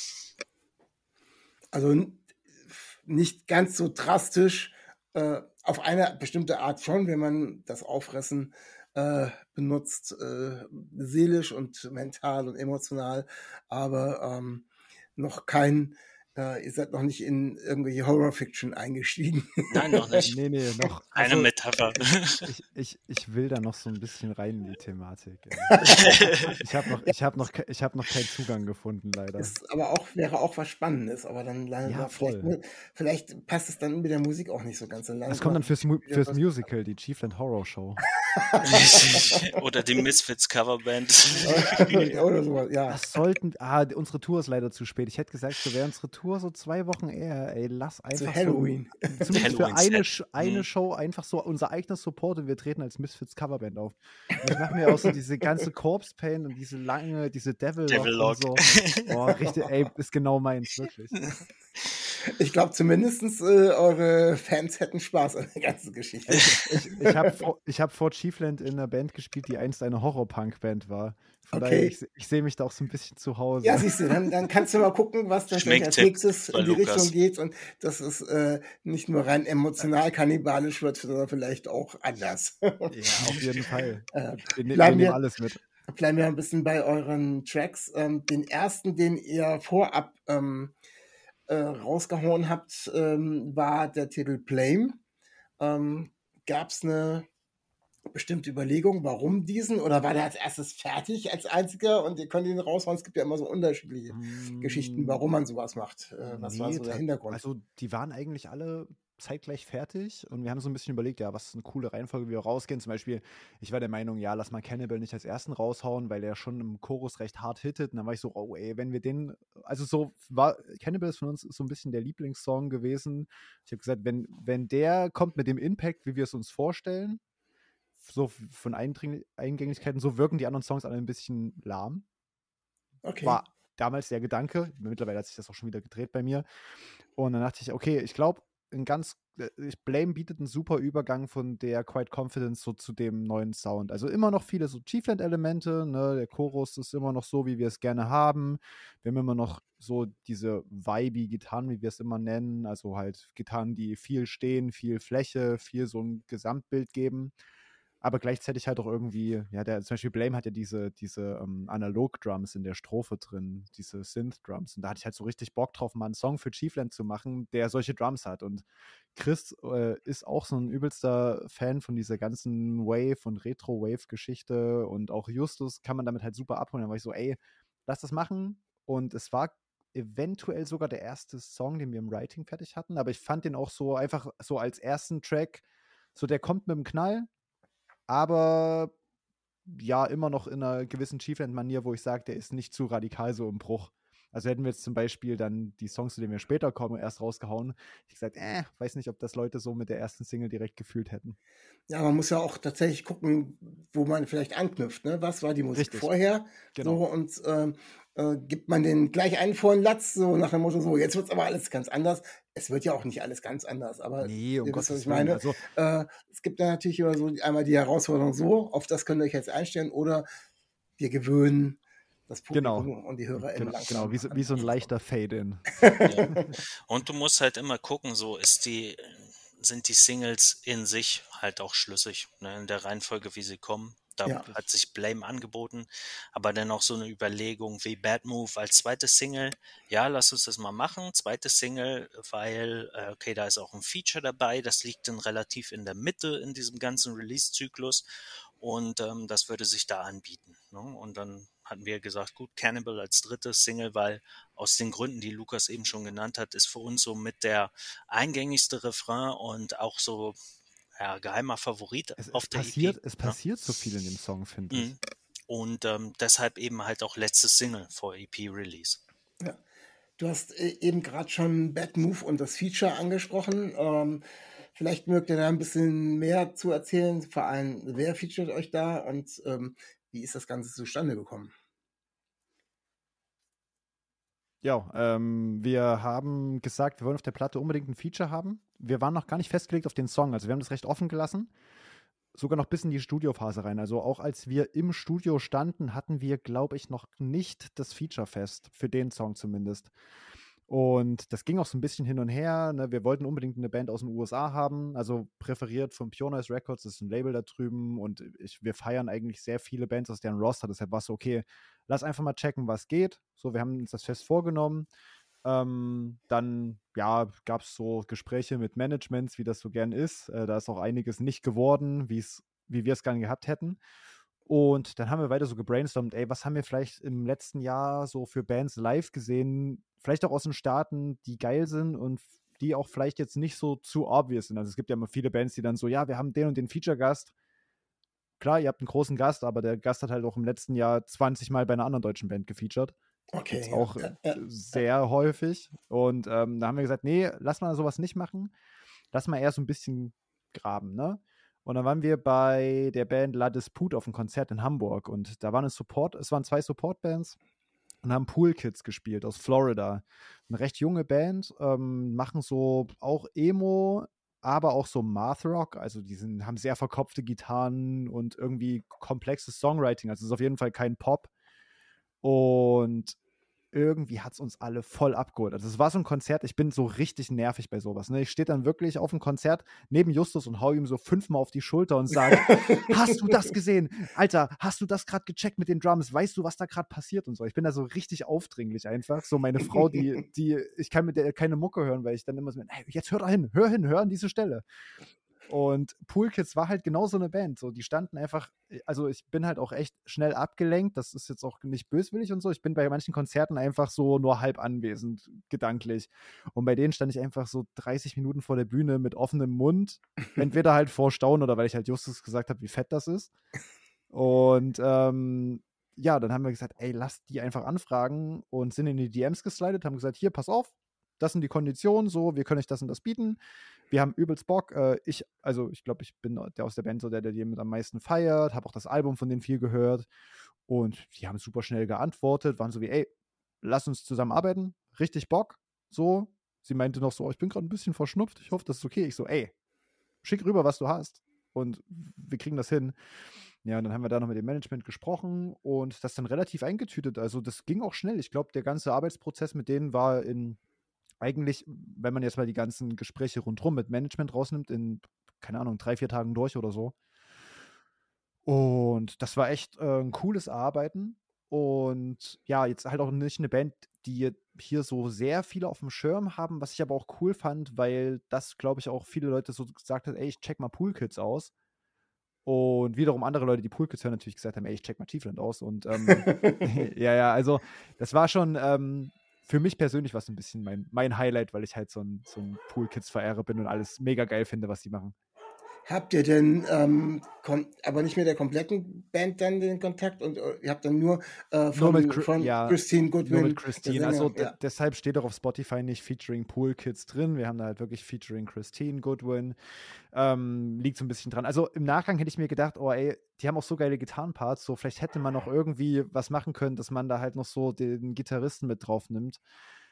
Also nicht ganz so drastisch, auf eine bestimmte Art schon, wenn man das Auffressen benutzt, seelisch und mental und emotional, aber noch kein, ihr seid noch nicht in irgendwelche Horror-Fiction eingestiegen. Nein, noch nicht. Nee, noch. Eine Metapher. Ich will da noch so ein bisschen rein in die Thematik. Ich hab noch keinen Zugang gefunden, leider. Wäre auch was Spannendes, aber dann vielleicht passt es dann mit der Musik auch nicht so ganz. Das kommt dann fürs Musical, die Chiefland Horror Show. Oder die Misfits Coverband. Oder sowas, ja. Unsere Tour ist leider zu spät. Ich hätte gesagt, so wäre unsere Tour so 2 Wochen eher. Ey, lass einfach zu Halloween. Zumindest für eine Show einfach so unser eigenes Support und wir treten als Misfits Coverband auf. Und ich mache mir auch so diese ganze Corpse Paint und diese Devil Lock und so. Boah, richtig, ey, ist genau meins, wirklich. Ich glaube zumindest eure Fans hätten Spaß an der ganzen Geschichte. Ich hab vor Chiefland in einer Band gespielt, die einst eine Horror-Punk-Band war. Von daher, ich sehe mich da auch so ein bisschen zu Hause. Ja, siehst du, dann kannst du mal gucken, was das als nächstes in die Richtung geht und dass es nicht nur rein emotional kannibalisch wird, sondern vielleicht auch anders. Ja, auf jeden Fall. Wir nehmen alles mit. Bleiben wir ein bisschen bei euren Tracks. Den ersten, den ihr vorab rausgehauen habt, war der Titel Blame. Gab es eine bestimmte Überlegung, warum diesen? Oder war der als erstes fertig als einziger und ihr könnt ihn raushauen? Es gibt ja immer so unterschiedliche Geschichten, warum man sowas macht. Was war so der Hintergrund? Also die waren eigentlich alle zeitgleich fertig und wir haben so ein bisschen überlegt, ja, was ist eine coole Reihenfolge, wie wir rausgehen. Zum Beispiel, ich war der Meinung, ja, lass mal Cannibal nicht als ersten raushauen, weil der schon im Chorus recht hart hittet. Und dann war ich so, oh ey, wenn wir den, also so war, Cannibal ist von uns so ein bisschen der Lieblingssong gewesen. Ich habe gesagt, wenn der kommt mit dem Impact, wie wir es uns vorstellen, so von Eingänglichkeiten, so wirken die anderen Songs alle ein bisschen lahm. Okay. War damals der Gedanke, mittlerweile hat sich das auch schon wieder gedreht bei mir. Und dann dachte ich, okay, ich glaube, ein ganz Blame bietet einen super Übergang von der Quiet Confidence so zu dem neuen Sound. Also immer noch viele so Chiefland-Elemente, ne? Der Chorus ist immer noch so, wie wir es gerne haben. Wir haben immer noch so diese vibey-Gitarren, wie wir es immer nennen. Also halt Gitarren, die viel stehen, viel Fläche, viel so ein Gesamtbild geben. Aber gleichzeitig halt auch irgendwie, ja, zum Beispiel Blame hat ja diese Analog-Drums in der Strophe drin, diese Synth-Drums. Und da hatte ich halt so richtig Bock drauf, mal einen Song für Chiefland zu machen, der solche Drums hat. Und Chris ist auch so ein übelster Fan von dieser ganzen Wave- und Retro-Wave-Geschichte. Und auch Justus kann man damit halt super abholen. Da war ich so, ey, lass das machen. Und es war eventuell sogar der erste Song, den wir im Writing fertig hatten. Aber ich fand den auch so einfach so als ersten Track, so der kommt mit dem Knall, aber ja, immer noch in einer gewissen Chiefland-Manier, wo ich sage, der ist nicht zu radikal so im Bruch. Also hätten wir jetzt zum Beispiel dann die Songs, zu denen wir später kommen, erst rausgehauen, ich gesagt, weiß nicht, ob das Leute so mit der ersten Single direkt gefühlt hätten. Ja, man muss ja auch tatsächlich gucken, wo man vielleicht anknüpft. Ne? Was war die Musik Richtig. vorher? Genau. So, und gibt man den gleich einen vollen Latz, so nach dem Motto, so, jetzt wird es aber alles ganz anders. Es wird ja auch nicht alles ganz anders, aber Nee, um ihr wisst, was Gottes ich meine. Willen. Also, Es gibt da natürlich immer so einmal die Herausforderung so, auf das könnt ihr euch jetzt einstellen, oder wir gewöhnen das Publikum und die HörerInnen langsam. Genau, wie so ein leichter Fade-In. Ja. Und du musst halt immer gucken, so sind die Singles in sich halt auch schlüssig, ne, in der Reihenfolge, wie sie kommen. Da Ja. hat sich Blame angeboten, aber dann auch so eine Überlegung wie Bad Move als zweite Single. Ja, lass uns das mal machen. Zweite Single, weil, okay, da ist auch ein Feature dabei. Das liegt dann relativ in der Mitte in diesem ganzen Release-Zyklus und das würde sich da anbieten. Ne? Und dann hatten wir gesagt, gut, Cannibal als drittes Single, weil aus den Gründen, die Lukas eben schon genannt hat, ist für uns so mit der eingängigste Refrain und auch so geheimer Favorit auf der EP. Es passiert so viel in dem Song, finde ich. Und deshalb eben halt auch letztes Single vor EP-Release. Ja. Du hast eben gerade schon Bad Move und das Feature angesprochen. Vielleicht mögt ihr da ein bisschen mehr zu erzählen, vor allem, wer featuret euch da und wie ist das Ganze zustande gekommen? Ja, wir haben gesagt, wir wollen auf der Platte unbedingt ein Feature haben. Wir waren noch gar nicht festgelegt auf den Song, also wir haben das recht offen gelassen. Sogar noch bis in die Studiophase rein. Also auch als wir im Studio standen, hatten wir, glaube ich, noch nicht das Feature fest, für den Song zumindest. Und das ging auch so ein bisschen hin und her. Ne? Wir wollten unbedingt eine Band aus den USA haben, also präferiert von Pure Noise Records, das ist ein Label da drüben und wir feiern eigentlich sehr viele Bands aus deren Roster, deshalb war es so, okay, lass einfach mal checken, was geht. So, wir haben uns das fest vorgenommen. Dann, ja, gab es so Gespräche mit Managements, wie das so gern ist. Da ist auch einiges nicht geworden, wie wir es gerne gehabt hätten. Und dann haben wir weiter so gebrainstormt, ey, was haben wir vielleicht im letzten Jahr so für Bands live gesehen, vielleicht auch aus den Staaten, die geil sind und die auch vielleicht jetzt nicht so zu obvious sind. Also es gibt ja immer viele Bands, die dann so, ja, wir haben den und den Feature-Gast. Klar, ihr habt einen großen Gast, aber der Gast hat halt auch im letzten Jahr 20 Mal bei einer anderen deutschen Band gefeatured. Okay. Gibt's auch sehr häufig. Und da haben wir gesagt, nee, lass mal sowas nicht machen. Lass mal eher so ein bisschen graben, ne? Und dann waren wir bei der Band La Dispute auf einem Konzert in Hamburg und da waren es waren 2 Support-Bands und haben Pool Kids gespielt aus Florida. Eine recht junge Band, machen so auch Emo, aber auch so Math Rock, also haben sehr verkopfte Gitarren und irgendwie komplexes Songwriting, also es ist auf jeden Fall kein Pop. Und irgendwie hat es uns alle voll abgeholt. Also es war so ein Konzert, ich bin so richtig nervig bei sowas. Ne? Ich stehe dann wirklich auf dem Konzert neben Justus und hau ihm so 5-mal auf die Schulter und sage, hast du das gesehen? Alter, hast du das gerade gecheckt mit den Drums? Weißt du, was da gerade passiert und so? Ich bin da so richtig aufdringlich einfach. So meine Frau, ich kann mit der keine Mucke hören, weil ich dann immer so, hey, jetzt hör an diese Stelle. Und Pool Kids war halt genau so eine Band. So, die standen einfach, also ich bin halt auch echt schnell abgelenkt. Das ist jetzt auch nicht böswillig und so. Ich bin bei manchen Konzerten einfach so nur halb anwesend, gedanklich. Und bei denen stand ich einfach so 30 Minuten vor der Bühne mit offenem Mund. Entweder halt vor Staunen oder weil ich halt Justus gesagt habe, wie fett das ist. Und ja, dann haben wir gesagt, ey, lass die einfach anfragen und sind in die DMs geslidet, haben gesagt, hier, pass auf, das sind die Konditionen, so, wir können euch das und das bieten. Wir haben übelst Bock. Ich glaube, ich bin der aus der Band so, der die mit am meisten feiert, habe auch das Album von denen viel gehört und die haben super schnell geantwortet, waren so wie, ey, lass uns zusammen arbeiten, richtig Bock, so, Sie meinte noch so, ich bin gerade ein bisschen verschnupft, ich hoffe, das ist okay. Ich so, ey, schick rüber, was du hast und wir kriegen das hin. Ja, und dann haben wir da noch mit dem Management gesprochen und das dann relativ eingetütet. Also das ging auch schnell. Ich glaube, der ganze Arbeitsprozess mit denen war eigentlich, wenn man jetzt mal die ganzen Gespräche rundherum mit Management rausnimmt, in, keine Ahnung, 3, 4 Tagen durch oder so. Und das war echt ein cooles Arbeiten. Und ja, jetzt halt auch nicht eine Band, die hier so sehr viele auf dem Schirm haben, was ich aber auch cool fand, weil das, glaube ich, auch viele Leute so gesagt haben, ey, ich check mal Pool Kids aus. Und wiederum andere Leute, die Pool Kids hören, natürlich gesagt haben, ey, ich check mal Tiefland aus. Und ja, also das war schon für mich persönlich was ein bisschen mein Highlight, weil ich halt so ein Pool Kids-Verehrer bin und alles mega geil finde, was die machen. Habt ihr denn, aber nicht mit der kompletten Band dann den Kontakt und ihr habt dann nur von Christine Goodwin? Nur mit Christine, also ja. deshalb steht auch auf Spotify nicht Featuring Pool Kids drin, wir haben da halt wirklich Featuring Christine Goodwin, liegt so ein bisschen dran. Also im Nachgang hätte ich mir gedacht, oh ey, die haben auch so geile Gitarrenparts, so vielleicht hätte man noch irgendwie was machen können, dass man da halt noch so den Gitarristen mit drauf nimmt.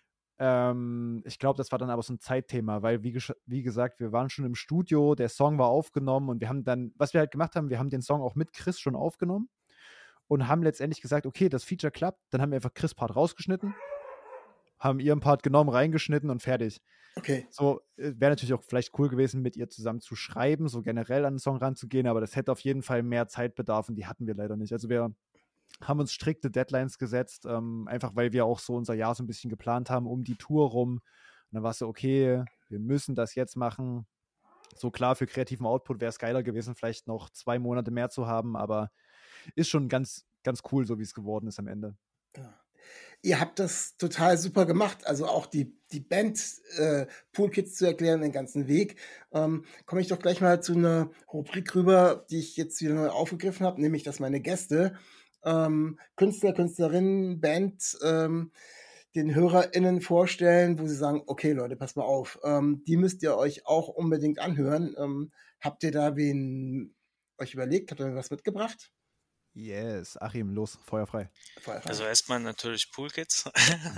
Ich glaube, das war dann aber so ein Zeitthema, weil, wie gesagt, wir waren schon im Studio, der Song war aufgenommen und wir haben dann, was wir halt gemacht haben, wir haben den Song auch mit Chris schon aufgenommen und haben letztendlich gesagt, okay, das Feature klappt, dann haben wir einfach Chris' Part rausgeschnitten, haben ihren Part genommen, reingeschnitten und fertig. Okay. So, wäre natürlich auch vielleicht cool gewesen, mit ihr zusammen zu schreiben, so generell an den Song ranzugehen, aber das hätte auf jeden Fall mehr Zeitbedarf und die hatten wir leider nicht. Also wir haben uns strikte Deadlines gesetzt, einfach weil wir auch so unser Jahr so ein bisschen geplant haben, um die Tour rum. Und dann war es so, okay, wir müssen das jetzt machen. So klar, für kreativen Output wäre es geiler gewesen, vielleicht noch 2 Monate mehr zu haben, aber ist schon ganz, ganz cool, so wie es geworden ist am Ende. Ja. Ihr habt das total super gemacht, also auch die Band Pool Kids zu erklären, den ganzen Weg. Komme ich doch gleich mal zu einer Rubrik rüber, die ich jetzt wieder neu aufgegriffen habe, nämlich, dass meine Gäste Künstler, Künstlerinnen, Band den HörerInnen vorstellen, wo sie sagen, okay Leute, pass mal auf, die müsst ihr euch auch unbedingt anhören. Habt ihr da wen euch überlegt? Habt ihr was mitgebracht? Yes, Achim, los, Feuer frei. Also erstmal natürlich Pool Kids.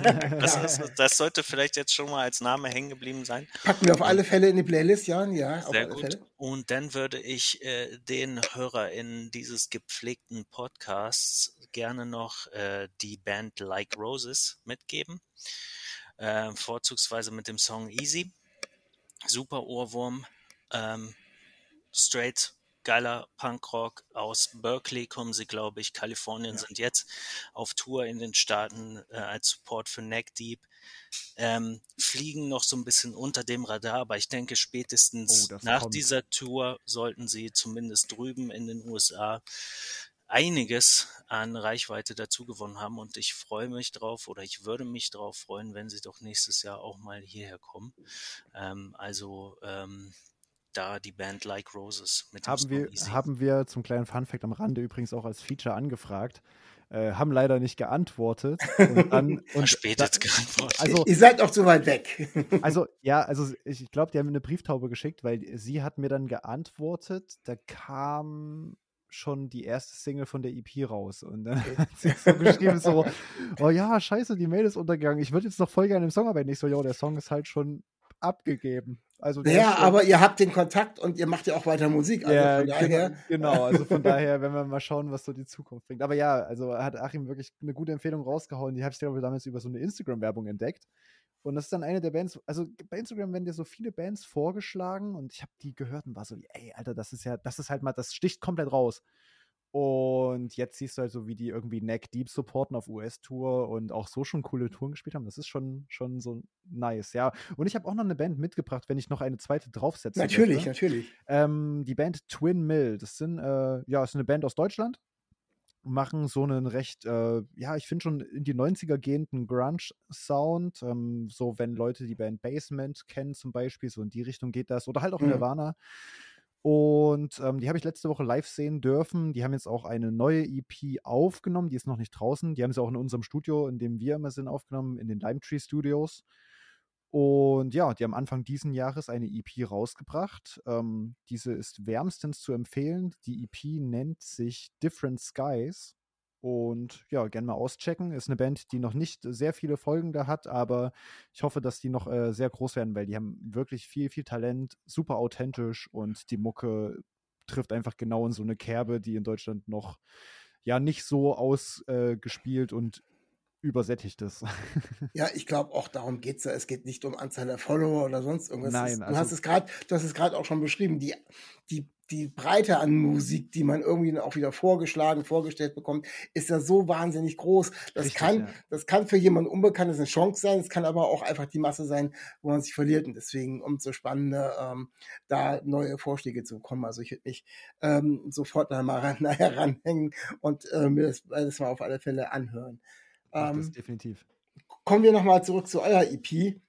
Das sollte vielleicht jetzt schon mal als Name hängen geblieben sein. Packen wir auf alle Fälle in die Playlist, Jan. Ja, auf sehr alle gut. Fälle. Und dann würde ich den HörerInnen dieses gepflegten Podcasts gerne noch die Band Like Roses mitgeben. Vorzugsweise mit dem Song Easy. Super Ohrwurm. Straight geiler Punkrock. Aus Berkeley kommen sie, glaube ich. Kalifornien sind jetzt auf Tour in den Staaten als Support für Neck Deep. Fliegen noch so ein bisschen unter dem Radar, aber ich denke, spätestens nach dieser Tour sollten sie zumindest drüben in den USA einiges an Reichweite dazu gewonnen haben und ich freue mich drauf oder ich würde mich drauf freuen, wenn sie doch nächstes Jahr auch mal hierher kommen. Da die Band Like Roses mit dem Song Easy. Haben wir zum kleinen Funfact am Rande übrigens auch als Feature angefragt, haben leider nicht geantwortet. Verspätet geantwortet. Also, ihr seid auch zu weit weg. Ich glaube, die haben mir eine Brieftaube geschickt, weil sie hat mir dann geantwortet, da kam schon die erste Single von der EP raus und dann hat sie so geschrieben so, oh ja, scheiße, die Mail ist untergegangen, ich würde jetzt noch voll gerne im Song arbeiten. Ich so, ja, der Song ist halt schon abgegeben. Also ja, aber ihr habt den Kontakt und ihr macht ja auch weiter Musik. Also ja, von daher, genau. Also von daher, wenn wir mal schauen, was so die Zukunft bringt. Aber ja, also hat Achim wirklich eine gute Empfehlung rausgehauen. Die habe ich, glaube ich, damals über so eine Instagram-Werbung entdeckt. Und das ist dann eine der Bands, also bei Instagram werden dir so viele Bands vorgeschlagen und ich habe die gehört und war so, ey, Alter, das ist halt mal, das sticht komplett raus. Und jetzt siehst du halt so, wie die irgendwie Neck Deep supporten auf US-Tour und auch so schon coole Touren gespielt haben. Das ist schon so nice, ja. Und ich habe auch noch eine Band mitgebracht, wenn ich noch eine zweite draufsetze. Natürlich. Die Band Twin Mill. Das ist eine Band aus Deutschland. Machen so einen recht, ich finde schon in die 90er gehenden Grunge-Sound. So, wenn Leute die Band Basement kennen zum Beispiel, so in die Richtung geht das. Oder halt auch Nirvana. Und die habe ich letzte Woche live sehen dürfen. Die haben jetzt auch eine neue EP aufgenommen. Die ist noch nicht draußen. Die haben sie auch in unserem Studio, in dem wir immer sind, aufgenommen, in den Lime Tree Studios. Und ja, die haben Anfang diesen Jahres eine EP rausgebracht. Diese ist wärmstens zu empfehlen. Die EP nennt sich Different Skies. Und ja, gerne mal auschecken. Ist eine Band, die noch nicht sehr viele Folgen da hat, aber ich hoffe, dass die noch sehr groß werden, weil die haben wirklich viel, viel Talent, super authentisch und die Mucke trifft einfach genau in so eine Kerbe, die in Deutschland noch ja nicht so ausgespielt und übersättigt ist. Ja, ich glaube auch darum geht's ja. Es geht nicht um Anzahl der Follower oder sonst irgendwas. Nein, Du hast es gerade auch schon beschrieben, die Breite an Musik, die man irgendwie auch wieder vorgestellt bekommt, ist ja so wahnsinnig groß. Richtig, Das kann für jemanden Unbekanntes eine Chance sein, es kann aber auch einfach die Masse sein, wo man sich verliert. Und deswegen umso spannender, da neue Vorschläge zu bekommen. Also ich würde mich sofort da mal nachher ranhängen und mir das mal auf alle Fälle anhören. Macht das definitiv. Kommen wir nochmal zurück zu eurer EP.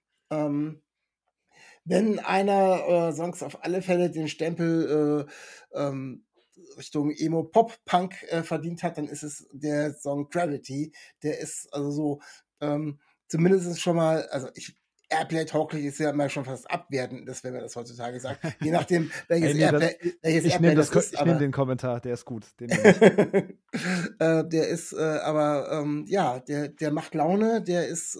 Wenn einer Songs auf alle Fälle den Stempel Richtung Emo-Pop-Punk verdient hat, dann ist es der Song Gravity. Der ist also so zumindest schon mal, Airplay-tauglich ist ja immer schon fast abwertend, wenn man das heutzutage sagt. Je nachdem, welches Airplay das ist. Ich nehme den Kommentar, der ist gut. Den der ist der macht Laune, der ist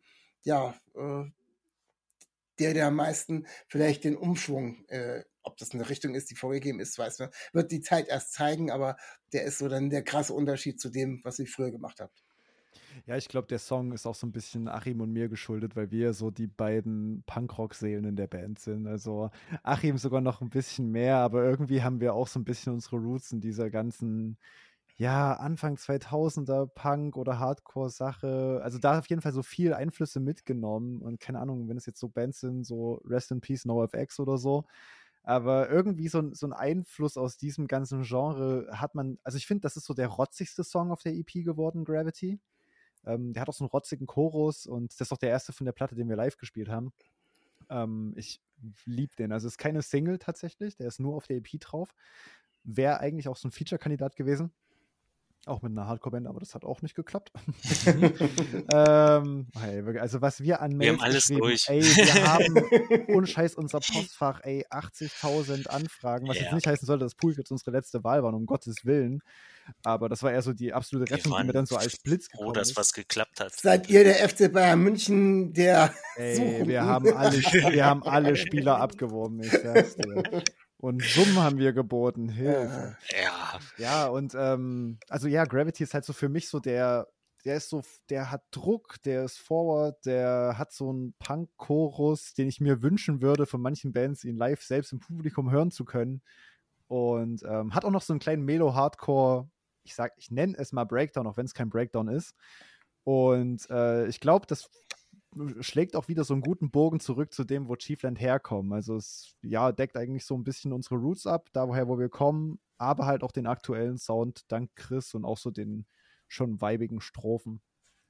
der am meisten vielleicht den Umschwung, ob das eine Richtung ist, die vorgegeben ist, weiß man, wird die Zeit erst zeigen, aber der ist so dann der krasse Unterschied zu dem, was ihr früher gemacht habt. Ja, ich glaube, der Song ist auch so ein bisschen Achim und mir geschuldet, weil wir so die beiden Punkrock-Seelen in der Band sind. Also Achim sogar noch ein bisschen mehr, aber irgendwie haben wir auch so ein bisschen unsere Roots in dieser ganzen, ja, Anfang 2000er Punk- oder Hardcore-Sache. Also da auf jeden Fall so viel Einflüsse mitgenommen und keine Ahnung, wenn es jetzt so Bands sind, so Rest in Peace, NoFX oder so. Aber irgendwie so ein Einfluss aus diesem ganzen Genre hat man, also ich finde, das ist so der rotzigste Song auf der EP geworden, Gravity. Der hat auch so einen rotzigen Chorus und das ist auch der erste von der Platte, den wir live gespielt haben. Ich liebe den. Also es ist keine Single tatsächlich, der ist nur auf der EP drauf. Wäre eigentlich auch so ein Feature-Kandidat gewesen. Auch mit einer Hardcore-Band, aber das hat auch nicht geklappt. Also was wir an Mails haben alles durch. Ey, wir haben ohne Scheiß unser Postfach, 80.000 Anfragen, was jetzt nicht heißen sollte, dass Pool jetzt unsere letzte Wahl war, um Gottes Willen. Aber das war eher so die absolute Rettung, die mir dann so als Blitz gekommen ist. dass was geklappt hat. Seid ihr der FC Bayern München, der wir haben alle Spieler abgeworben, ich sag's dir. Und Summen haben wir geboten, Hilfe. Ja, und Gravity ist halt so für mich so der hat Druck, der ist forward, der hat so einen Punk-Chorus, den ich mir wünschen würde, von manchen Bands ihn live selbst im Publikum hören zu können. Und hat auch noch so einen kleinen Melo-Hardcore, ich nenne es mal Breakdown, auch wenn es kein Breakdown ist. Und ich glaube, das schlägt auch wieder so einen guten Bogen zurück zu dem, wo Chiefland herkommt. Also es deckt eigentlich so ein bisschen unsere Roots ab, daher, wo wir kommen, aber halt auch den aktuellen Sound dank Chris und auch so den schon weibigen Strophen.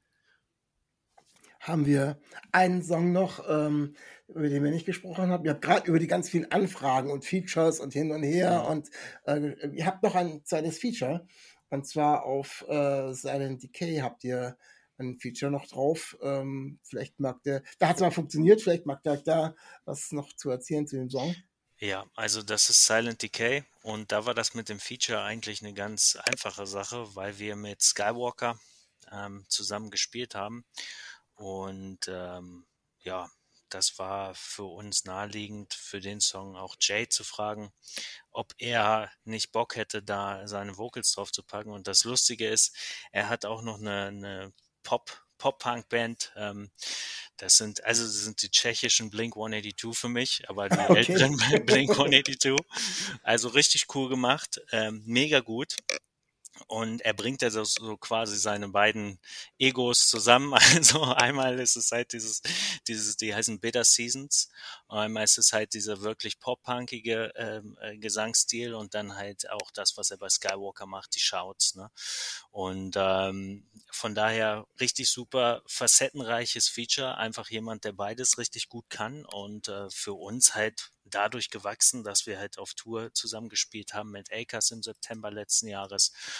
Haben wir einen Song noch, über den wir nicht gesprochen haben. Ihr habt gerade über die ganz vielen Anfragen und Features und hin und her und ihr habt noch ein zweites Feature und zwar auf Silent Decay habt ihr ein Feature noch drauf. Vielleicht da hat es mal funktioniert, vielleicht mag der da was noch zu erzählen zu dem Song. Ja, also das ist Silent Decay und da war das mit dem Feature eigentlich eine ganz einfache Sache, weil wir mit Skywalker zusammen gespielt haben und das war für uns naheliegend, für den Song auch Jay zu fragen, ob er nicht Bock hätte, da seine Vocals drauf zu packen. Und das Lustige ist, er hat auch noch eine Pop-Punk-Band. Das sind die tschechischen Blink-182 für mich, aber die älteren Blink-182. Also richtig cool gemacht, mega gut. Und er bringt ja so quasi seine beiden Egos zusammen. Also einmal ist es halt die heißen Bitter Seasons. Und einmal ist es halt dieser wirklich pop-punkige Gesangsstil und dann halt auch das, was er bei Skywalker macht, die Shouts. Ne? Und von daher richtig super facettenreiches Feature. Einfach jemand, der beides richtig gut kann und für uns halt dadurch gewachsen, dass wir halt auf Tour zusammengespielt haben mit Akers im September letzten Jahres.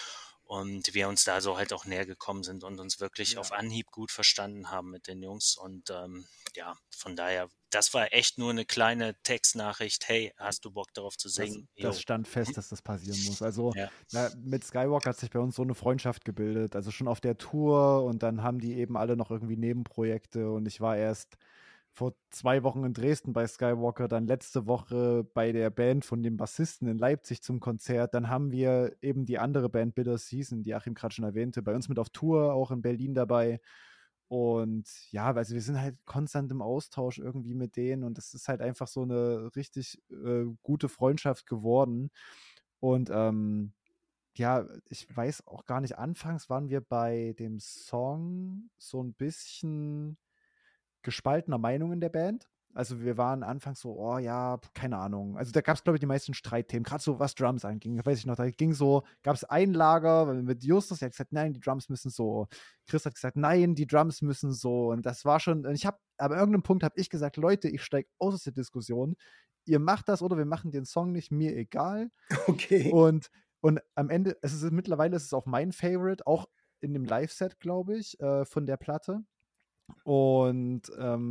Und wir uns da so halt auch näher gekommen sind und uns wirklich auf Anhieb gut verstanden haben mit den Jungs. Und ja, von daher, das war echt nur eine kleine Textnachricht. Hey, hast du Bock darauf zu singen? Das stand fest, dass das passieren muss. Also Ja. mit Skywalker hat sich bei uns so eine Freundschaft gebildet. Also schon auf der Tour und dann haben die eben alle noch irgendwie Nebenprojekte und ich war erst vor 2 Wochen in Dresden bei Skywalker, dann letzte Woche bei der Band von dem Bassisten in Leipzig zum Konzert. Dann haben wir eben die andere Band Bitter Season, die Achim gerade schon erwähnte, bei uns mit auf Tour, auch in Berlin dabei. Und ja, also wir sind halt konstant im Austausch irgendwie mit denen und es ist halt einfach so eine richtig gute Freundschaft geworden. Und ja, ich weiß auch gar nicht, anfangs waren wir bei dem Song so ein bisschen gespaltener Meinung in der Band. Also wir waren anfangs so, oh ja, keine Ahnung. Also da gab es, glaube ich, die meisten Streitthemen, gerade so was Drums anging. Weiß ich noch, da ging so, gab es ein Lager mit Justus, der hat gesagt, nein, die Drums müssen so. Chris hat gesagt, nein, die Drums müssen so. Und das war schon, aber an irgendeinem Punkt habe ich gesagt, Leute, ich steige aus der Diskussion. Ihr macht das oder wir machen den Song nicht, mir egal. Okay. Und am Ende, mittlerweile ist es auch mein Favorite, auch in dem Live-Set, glaube ich, von der Platte. Und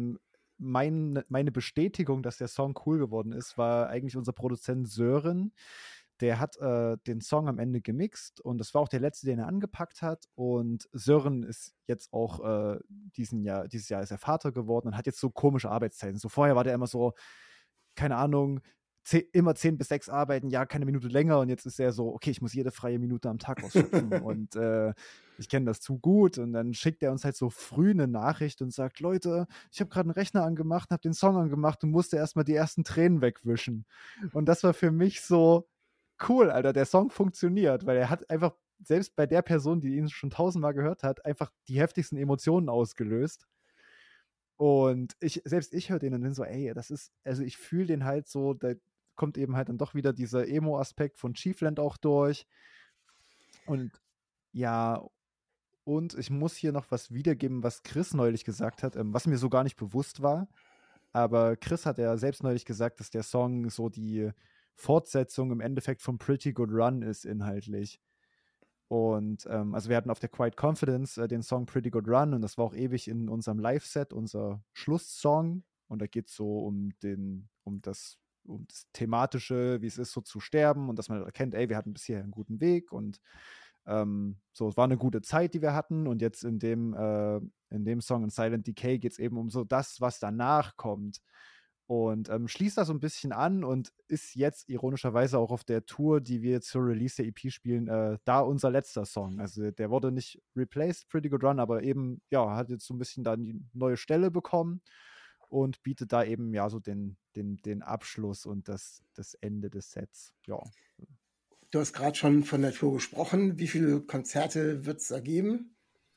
meine Bestätigung, dass der Song cool geworden ist, war eigentlich unser Produzent Sören. Der hat den Song am Ende gemixt und das war auch der letzte, den er angepackt hat. Und Sören ist jetzt auch dieses Jahr ist er Vater geworden und hat jetzt so komische Arbeitszeiten. So vorher war der immer so, keine Ahnung, immer 10 bis 6 arbeiten, ja, keine Minute länger. Und jetzt ist er so, okay, ich muss jede freie Minute am Tag ausschöpfen. Und ich kenne das zu gut. Und dann schickt er uns halt so früh eine Nachricht und sagt, Leute, ich habe gerade einen Rechner angemacht, habe den Song angemacht und musste erstmal die ersten Tränen wegwischen. Und das war für mich so cool, Alter. Der Song funktioniert, weil er hat einfach, selbst bei der Person, die ihn schon 1000-mal gehört hat, einfach die heftigsten Emotionen ausgelöst. Und selbst ich höre den und bin so, ey, also ich fühle den halt so, da kommt eben halt dann doch wieder dieser Emo-Aspekt von Chiefland auch durch. Und ja, und ich muss hier noch was wiedergeben, was Chris neulich gesagt hat, was mir so gar nicht bewusst war. Aber Chris hat ja selbst neulich gesagt, dass der Song so die Fortsetzung im Endeffekt von Pretty Good Run ist inhaltlich. Und also wir hatten auf der Quiet Confidence den Song Pretty Good Run und das war auch ewig in unserem Live-Set, unser Schlusssong. Und da geht es so um das Thematische, wie es ist, so zu sterben und dass man erkennt, ey, wir hatten bisher einen guten Weg und so, es war eine gute Zeit, die wir hatten. Und jetzt in dem Song in Silent Decay geht es eben um so das, was danach kommt. Und schließt da so ein bisschen an und ist jetzt ironischerweise auch auf der Tour, die wir zur Release der EP spielen, da unser letzter Song. Also der wurde nicht replaced, Pretty Good Run, aber eben, ja, hat jetzt so ein bisschen dann die neue Stelle bekommen und bietet da eben ja so den Abschluss und das Ende des Sets. Ja. Du hast gerade schon von der Tour gesprochen. Wie viele Konzerte wird es da geben?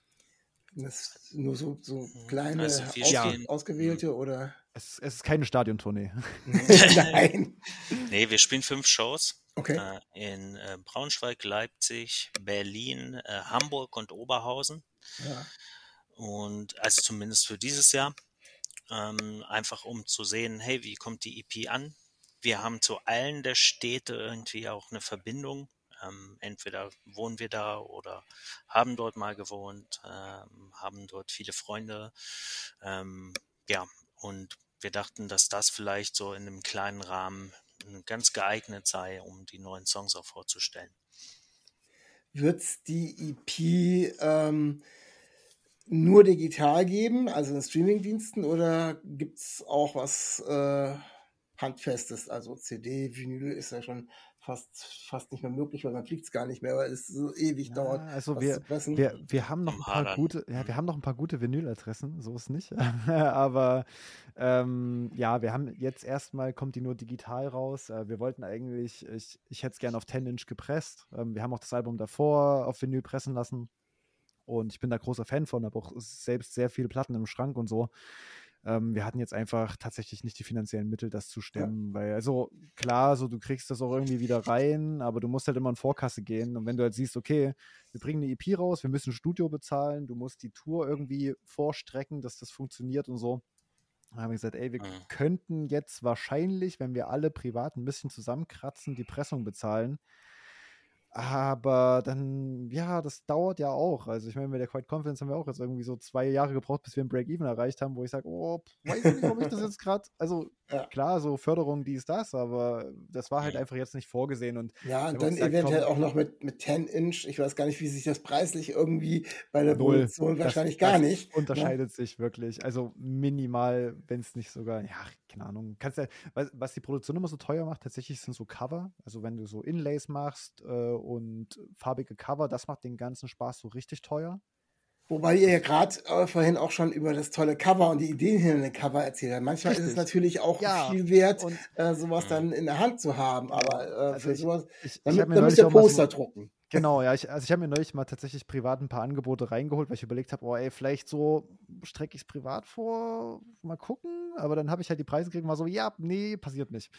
Das nur so kleine, Also ausgewählte oder? Es ist keine Stadiontournee. Nein. Nee, wir spielen 5 Shows. Okay. In Braunschweig, Leipzig, Berlin, Hamburg und Oberhausen. Ja. Und also zumindest für dieses Jahr. Einfach um zu sehen, hey, wie kommt die EP an? Wir haben zu allen der Städte irgendwie auch eine Verbindung. Entweder wohnen wir da oder haben dort mal gewohnt, haben dort viele Freunde. Ja, und wir dachten, dass das vielleicht so in einem kleinen Rahmen ganz geeignet sei, um die neuen Songs auch vorzustellen. Wird es die EP nur digital geben, also in Streamingdiensten, oder gibt es auch was Handfestes? Also CD, Vinyl ist ja schon fast nicht mehr möglich, weil man kriegt es gar nicht mehr, weil es so ewig dauert, also was zu pressen. wir haben noch wir haben noch ein paar gute Vinyladressen, so ist nicht. Aber ja, wir haben jetzt erstmal, kommt die nur digital raus. Wir wollten eigentlich, ich hätte es gerne auf 10-Inch gepresst. Wir haben auch das Album davor auf Vinyl pressen lassen. Und ich bin da großer Fan von, habe auch selbst sehr viele Platten im Schrank und so. Wir hatten jetzt einfach tatsächlich nicht die finanziellen Mittel, das zu stemmen, weil, also klar, so du kriegst das auch irgendwie wieder rein, aber du musst halt immer in Vorkasse gehen und wenn du halt siehst, okay, wir bringen eine EP raus, wir müssen ein Studio bezahlen, du musst die Tour irgendwie vorstrecken, dass das funktioniert und so. Dann haben wir gesagt, ey, wir könnten jetzt wahrscheinlich, wenn wir alle privat ein bisschen zusammenkratzen, die Pressung bezahlen. Aber dann, ja, das dauert ja auch. Also ich meine, mit der Quiet Confidence haben wir auch jetzt irgendwie so 2 Jahre gebraucht, bis wir einen Break-Even erreicht haben, wo ich sage, oh, weiß ich nicht, ob ich das jetzt gerade, also Ja. klar, so Förderung, dies, das, aber das war halt einfach jetzt nicht vorgesehen. Und Ja, wenn und man dann sagt, eventuell komm, auch noch mit 10-Inch. Ich weiß gar nicht, wie sich das preislich irgendwie bei der null. Produktion wahrscheinlich Das gar nicht. Ne? unterscheidet sich wirklich. Also minimal, wenn es nicht sogar, ja, keine Ahnung. Kannst ja, was die Produktion immer so teuer macht, tatsächlich sind so Cover. Also wenn du so Inlays machst und farbige Cover, das macht den ganzen Spaß so richtig teuer. Wobei ihr ja gerade vorhin auch schon über das tolle Cover und die Ideen hinter dem Cover erzählt habt. Manchmal ist es Richtig. natürlich auch Ja, viel wert, und sowas dann in der Hand zu haben. Aber also für sowas, ich dann habe mir müsst neulich ihr auch mal Poster so, drucken. genau, ja, ich habe mir neulich mal tatsächlich privat ein paar Angebote reingeholt, weil ich überlegt habe, oh ey, vielleicht so strecke ich es privat vor, mal gucken, aber dann habe ich halt die Preise gekriegt und war so, ja, nee, passiert nicht.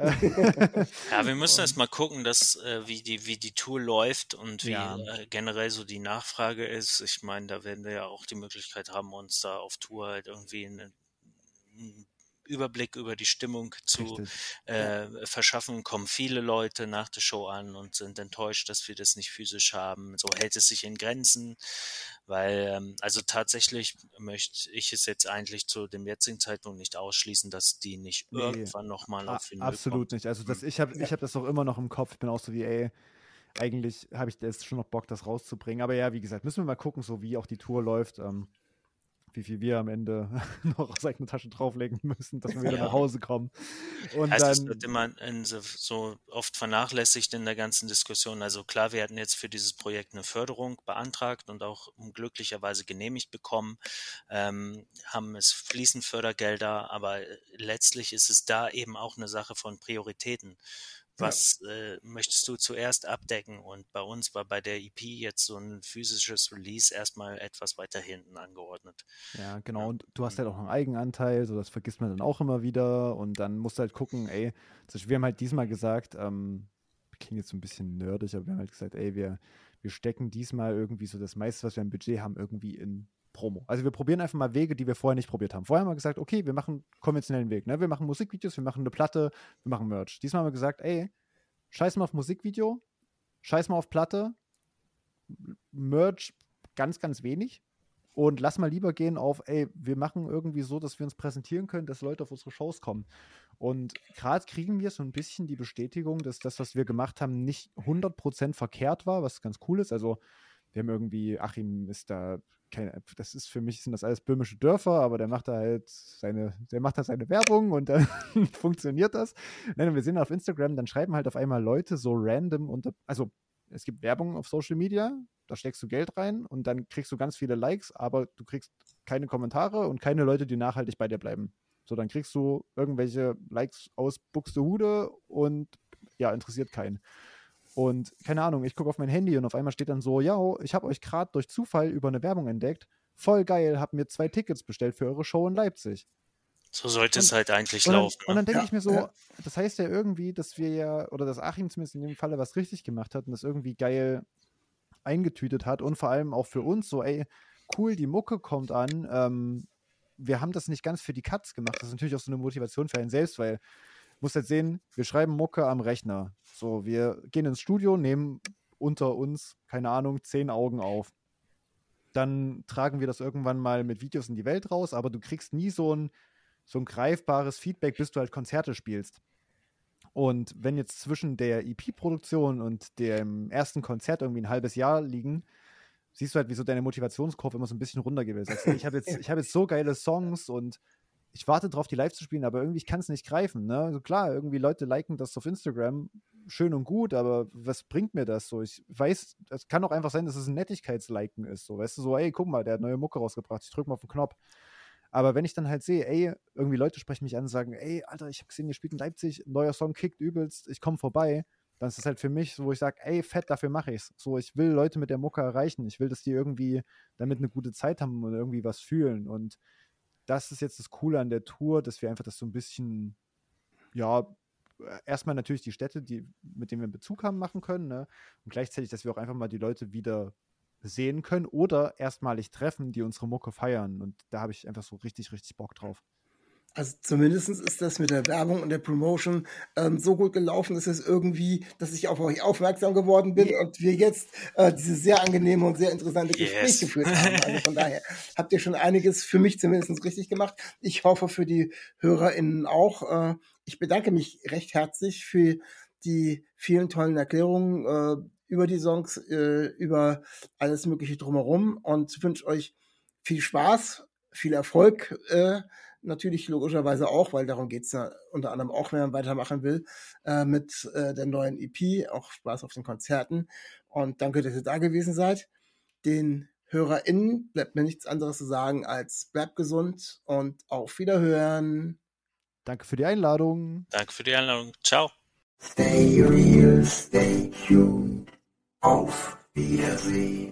Ja, wir müssen erst Und mal gucken, wie die Tour läuft und wie ja, generell so die Nachfrage ist. Ich meine, da werden wir ja auch die Möglichkeit haben, uns da auf Tour halt irgendwie einen Überblick über die Stimmung zu richtig. verschaffen. Kommen viele Leute nach der Show an und sind enttäuscht, dass wir das nicht physisch haben. So hält es sich in Grenzen, weil also tatsächlich möchte ich es jetzt eigentlich zu dem jetzigen Zeitpunkt nicht ausschließen, dass die nicht Nee, irgendwann nochmal auf Vinyl absolut kommt. nicht. Also ich hab das auch immer noch im Kopf. Ich bin auch so wie, ey, eigentlich habe ich jetzt schon noch Bock, das rauszubringen. Aber ja, wie gesagt, müssen wir mal gucken, so wie auch die Tour läuft. Wie viel wir am Ende noch aus eigener Tasche drauflegen müssen, dass wir wieder Ja. nach Hause kommen. Und Also es dann, wird immer so oft vernachlässigt in der ganzen Diskussion. Also klar, wir hatten jetzt für dieses Projekt eine Förderung beantragt und auch glücklicherweise genehmigt bekommen, haben es fließen Fördergelder, aber letztlich ist es da eben auch eine Sache von Prioritäten. Was möchtest du zuerst abdecken? Und bei uns war bei der EP jetzt so ein physisches Release erstmal etwas weiter hinten angeordnet. ja, genau, Ja. und du hast halt auch einen Eigenanteil, so das vergisst man dann auch immer wieder und dann musst du halt gucken, ey, wir haben halt diesmal gesagt, klingt jetzt so ein bisschen nerdig, aber wir haben halt gesagt, ey, wir stecken diesmal irgendwie so das meiste, was wir im Budget haben, irgendwie in Promo. Also wir probieren einfach mal Wege, die wir vorher nicht probiert haben. Vorher haben wir gesagt, okay, wir machen einen konventionellen Weg, ne? Wir machen Musikvideos, wir machen eine Platte, wir machen Merch. Diesmal haben wir gesagt, ey, scheiß mal auf Musikvideo, scheiß mal auf Platte, Merch ganz, ganz wenig. Und lass mal lieber gehen auf, ey, wir machen irgendwie so, dass wir uns präsentieren können, dass Leute auf unsere Shows kommen. Und gerade kriegen wir so ein bisschen die Bestätigung, dass das, was wir gemacht haben, nicht 100% verkehrt war, was ganz cool ist. Also wir haben irgendwie, Achim ist da, das ist für mich, sind das alles böhmische Dörfer, aber der macht da seine Werbung und dann funktioniert das. Nein, und wir sehen auf Instagram, dann schreiben halt auf einmal Leute so random also es gibt Werbung auf Social Media, da steckst du Geld rein und dann kriegst du ganz viele Likes, aber du kriegst keine Kommentare und keine Leute, die nachhaltig bei dir bleiben. So, dann kriegst du irgendwelche Likes aus Buxtehude und ja, interessiert keinen. Und keine Ahnung, ich gucke auf mein Handy und auf einmal steht dann so, ja, ich habe euch gerade durch Zufall über eine Werbung entdeckt. Voll geil, hab mir 2 Tickets bestellt für eure Show in Leipzig. So sollte es halt eigentlich Und dann, laufen. und dann denke Ja, ich mir so, ja. das heißt ja irgendwie, dass wir ja, oder dass Achim zumindest in dem Falle was richtig gemacht hat und das irgendwie geil eingetütet hat und vor allem auch für uns so, ey, cool, die Mucke kommt an. Wir haben das nicht ganz für die Cuts gemacht. Das ist natürlich auch so eine Motivation für einen selbst, weil muss jetzt sehen, wir schreiben Mucke am Rechner. So, wir gehen ins Studio, nehmen unter uns, keine Ahnung, 10 Augen auf. Dann tragen wir das irgendwann mal mit Videos in die Welt raus, aber du kriegst nie so ein greifbares Feedback, bis du halt Konzerte spielst. Und wenn jetzt zwischen der EP-Produktion und dem ersten Konzert irgendwie ein halbes Jahr liegen, siehst du halt, wie so deine Motivationskurve immer so ein bisschen runtergeht. Du sagst, ich habe jetzt so geile Songs und ich warte drauf, die live zu spielen, aber irgendwie, ich kann es nicht greifen. Ne? Also klar, irgendwie Leute liken das auf Instagram, schön und gut, aber was bringt mir das so? Ich weiß, es kann auch einfach sein, dass es ein Nettigkeitsliken ist. So, weißt du, so, ey, guck mal, der hat neue Mucke rausgebracht, ich drücke mal auf den Knopf. Aber wenn ich dann halt sehe, ey, irgendwie Leute sprechen mich an und sagen, ey, Alter, ich habe gesehen, ihr spielt in Leipzig, neuer Song kickt übelst, ich komme vorbei, dann ist das halt für mich so, wo ich sage, ey, fett, dafür mache ich's. So, ich will Leute mit der Mucke erreichen, ich will, dass die irgendwie damit eine gute Zeit haben und irgendwie was fühlen. Und das ist jetzt das Coole an der Tour, dass wir einfach das so ein bisschen, ja, erstmal natürlich die Städte, mit denen wir einen Bezug haben, machen können, ne? Und gleichzeitig, dass wir auch einfach mal die Leute wieder sehen können oder erstmalig treffen, die unsere Mucke feiern. Und da habe ich einfach so richtig, richtig Bock drauf. Also zumindest ist das mit der Werbung und der Promotion so gut gelaufen, dass ich auf euch aufmerksam geworden bin und wir jetzt diese sehr angenehme und sehr interessante Gespräche geführt haben. Also von daher habt ihr schon einiges für mich zumindest richtig gemacht. Ich hoffe für die HörerInnen auch. Ich bedanke mich recht herzlich für die vielen tollen Erklärungen über die Songs, über alles Mögliche drumherum und wünsche euch viel Spaß, viel Erfolg, natürlich logischerweise auch, weil darum geht es ja unter anderem auch, wenn man weitermachen will, mit der neuen EP, auch Spaß auf den Konzerten. Und danke, dass ihr da gewesen seid. Den HörerInnen bleibt mir nichts anderes zu sagen als bleibt gesund und auf Wiederhören. Danke für die Einladung. Danke für die Einladung. Ciao. Stay real, stay tuned. Auf Wiedersehen.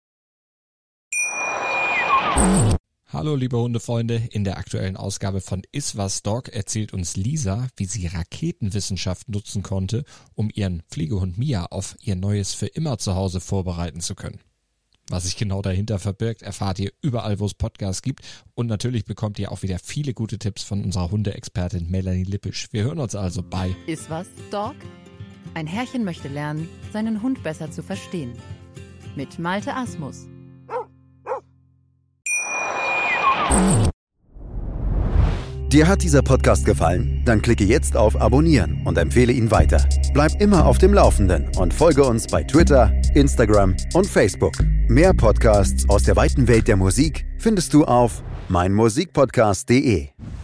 Hallo liebe Hundefreunde, in der aktuellen Ausgabe von Iswas Dog erzählt uns Lisa, wie sie Raketenwissenschaft nutzen konnte, um ihren Pflegehund Mia auf ihr neues für immer Zuhause vorbereiten zu können. Was sich genau dahinter verbirgt, erfahrt ihr überall, wo es Podcasts gibt und natürlich bekommt ihr auch wieder viele gute Tipps von unserer Hundeexpertin Melanie Lippisch. Wir hören uns also bei Iswas Dog? Ein Herrchen möchte lernen, seinen Hund besser zu verstehen. Mit Malte Asmus. Dir hat dieser Podcast gefallen? Dann klicke jetzt auf Abonnieren und empfehle ihn weiter. Bleib immer auf dem Laufenden und folge uns bei Twitter, Instagram und Facebook. Mehr Podcasts aus der weiten Welt der Musik findest du auf meinmusikpodcast.de.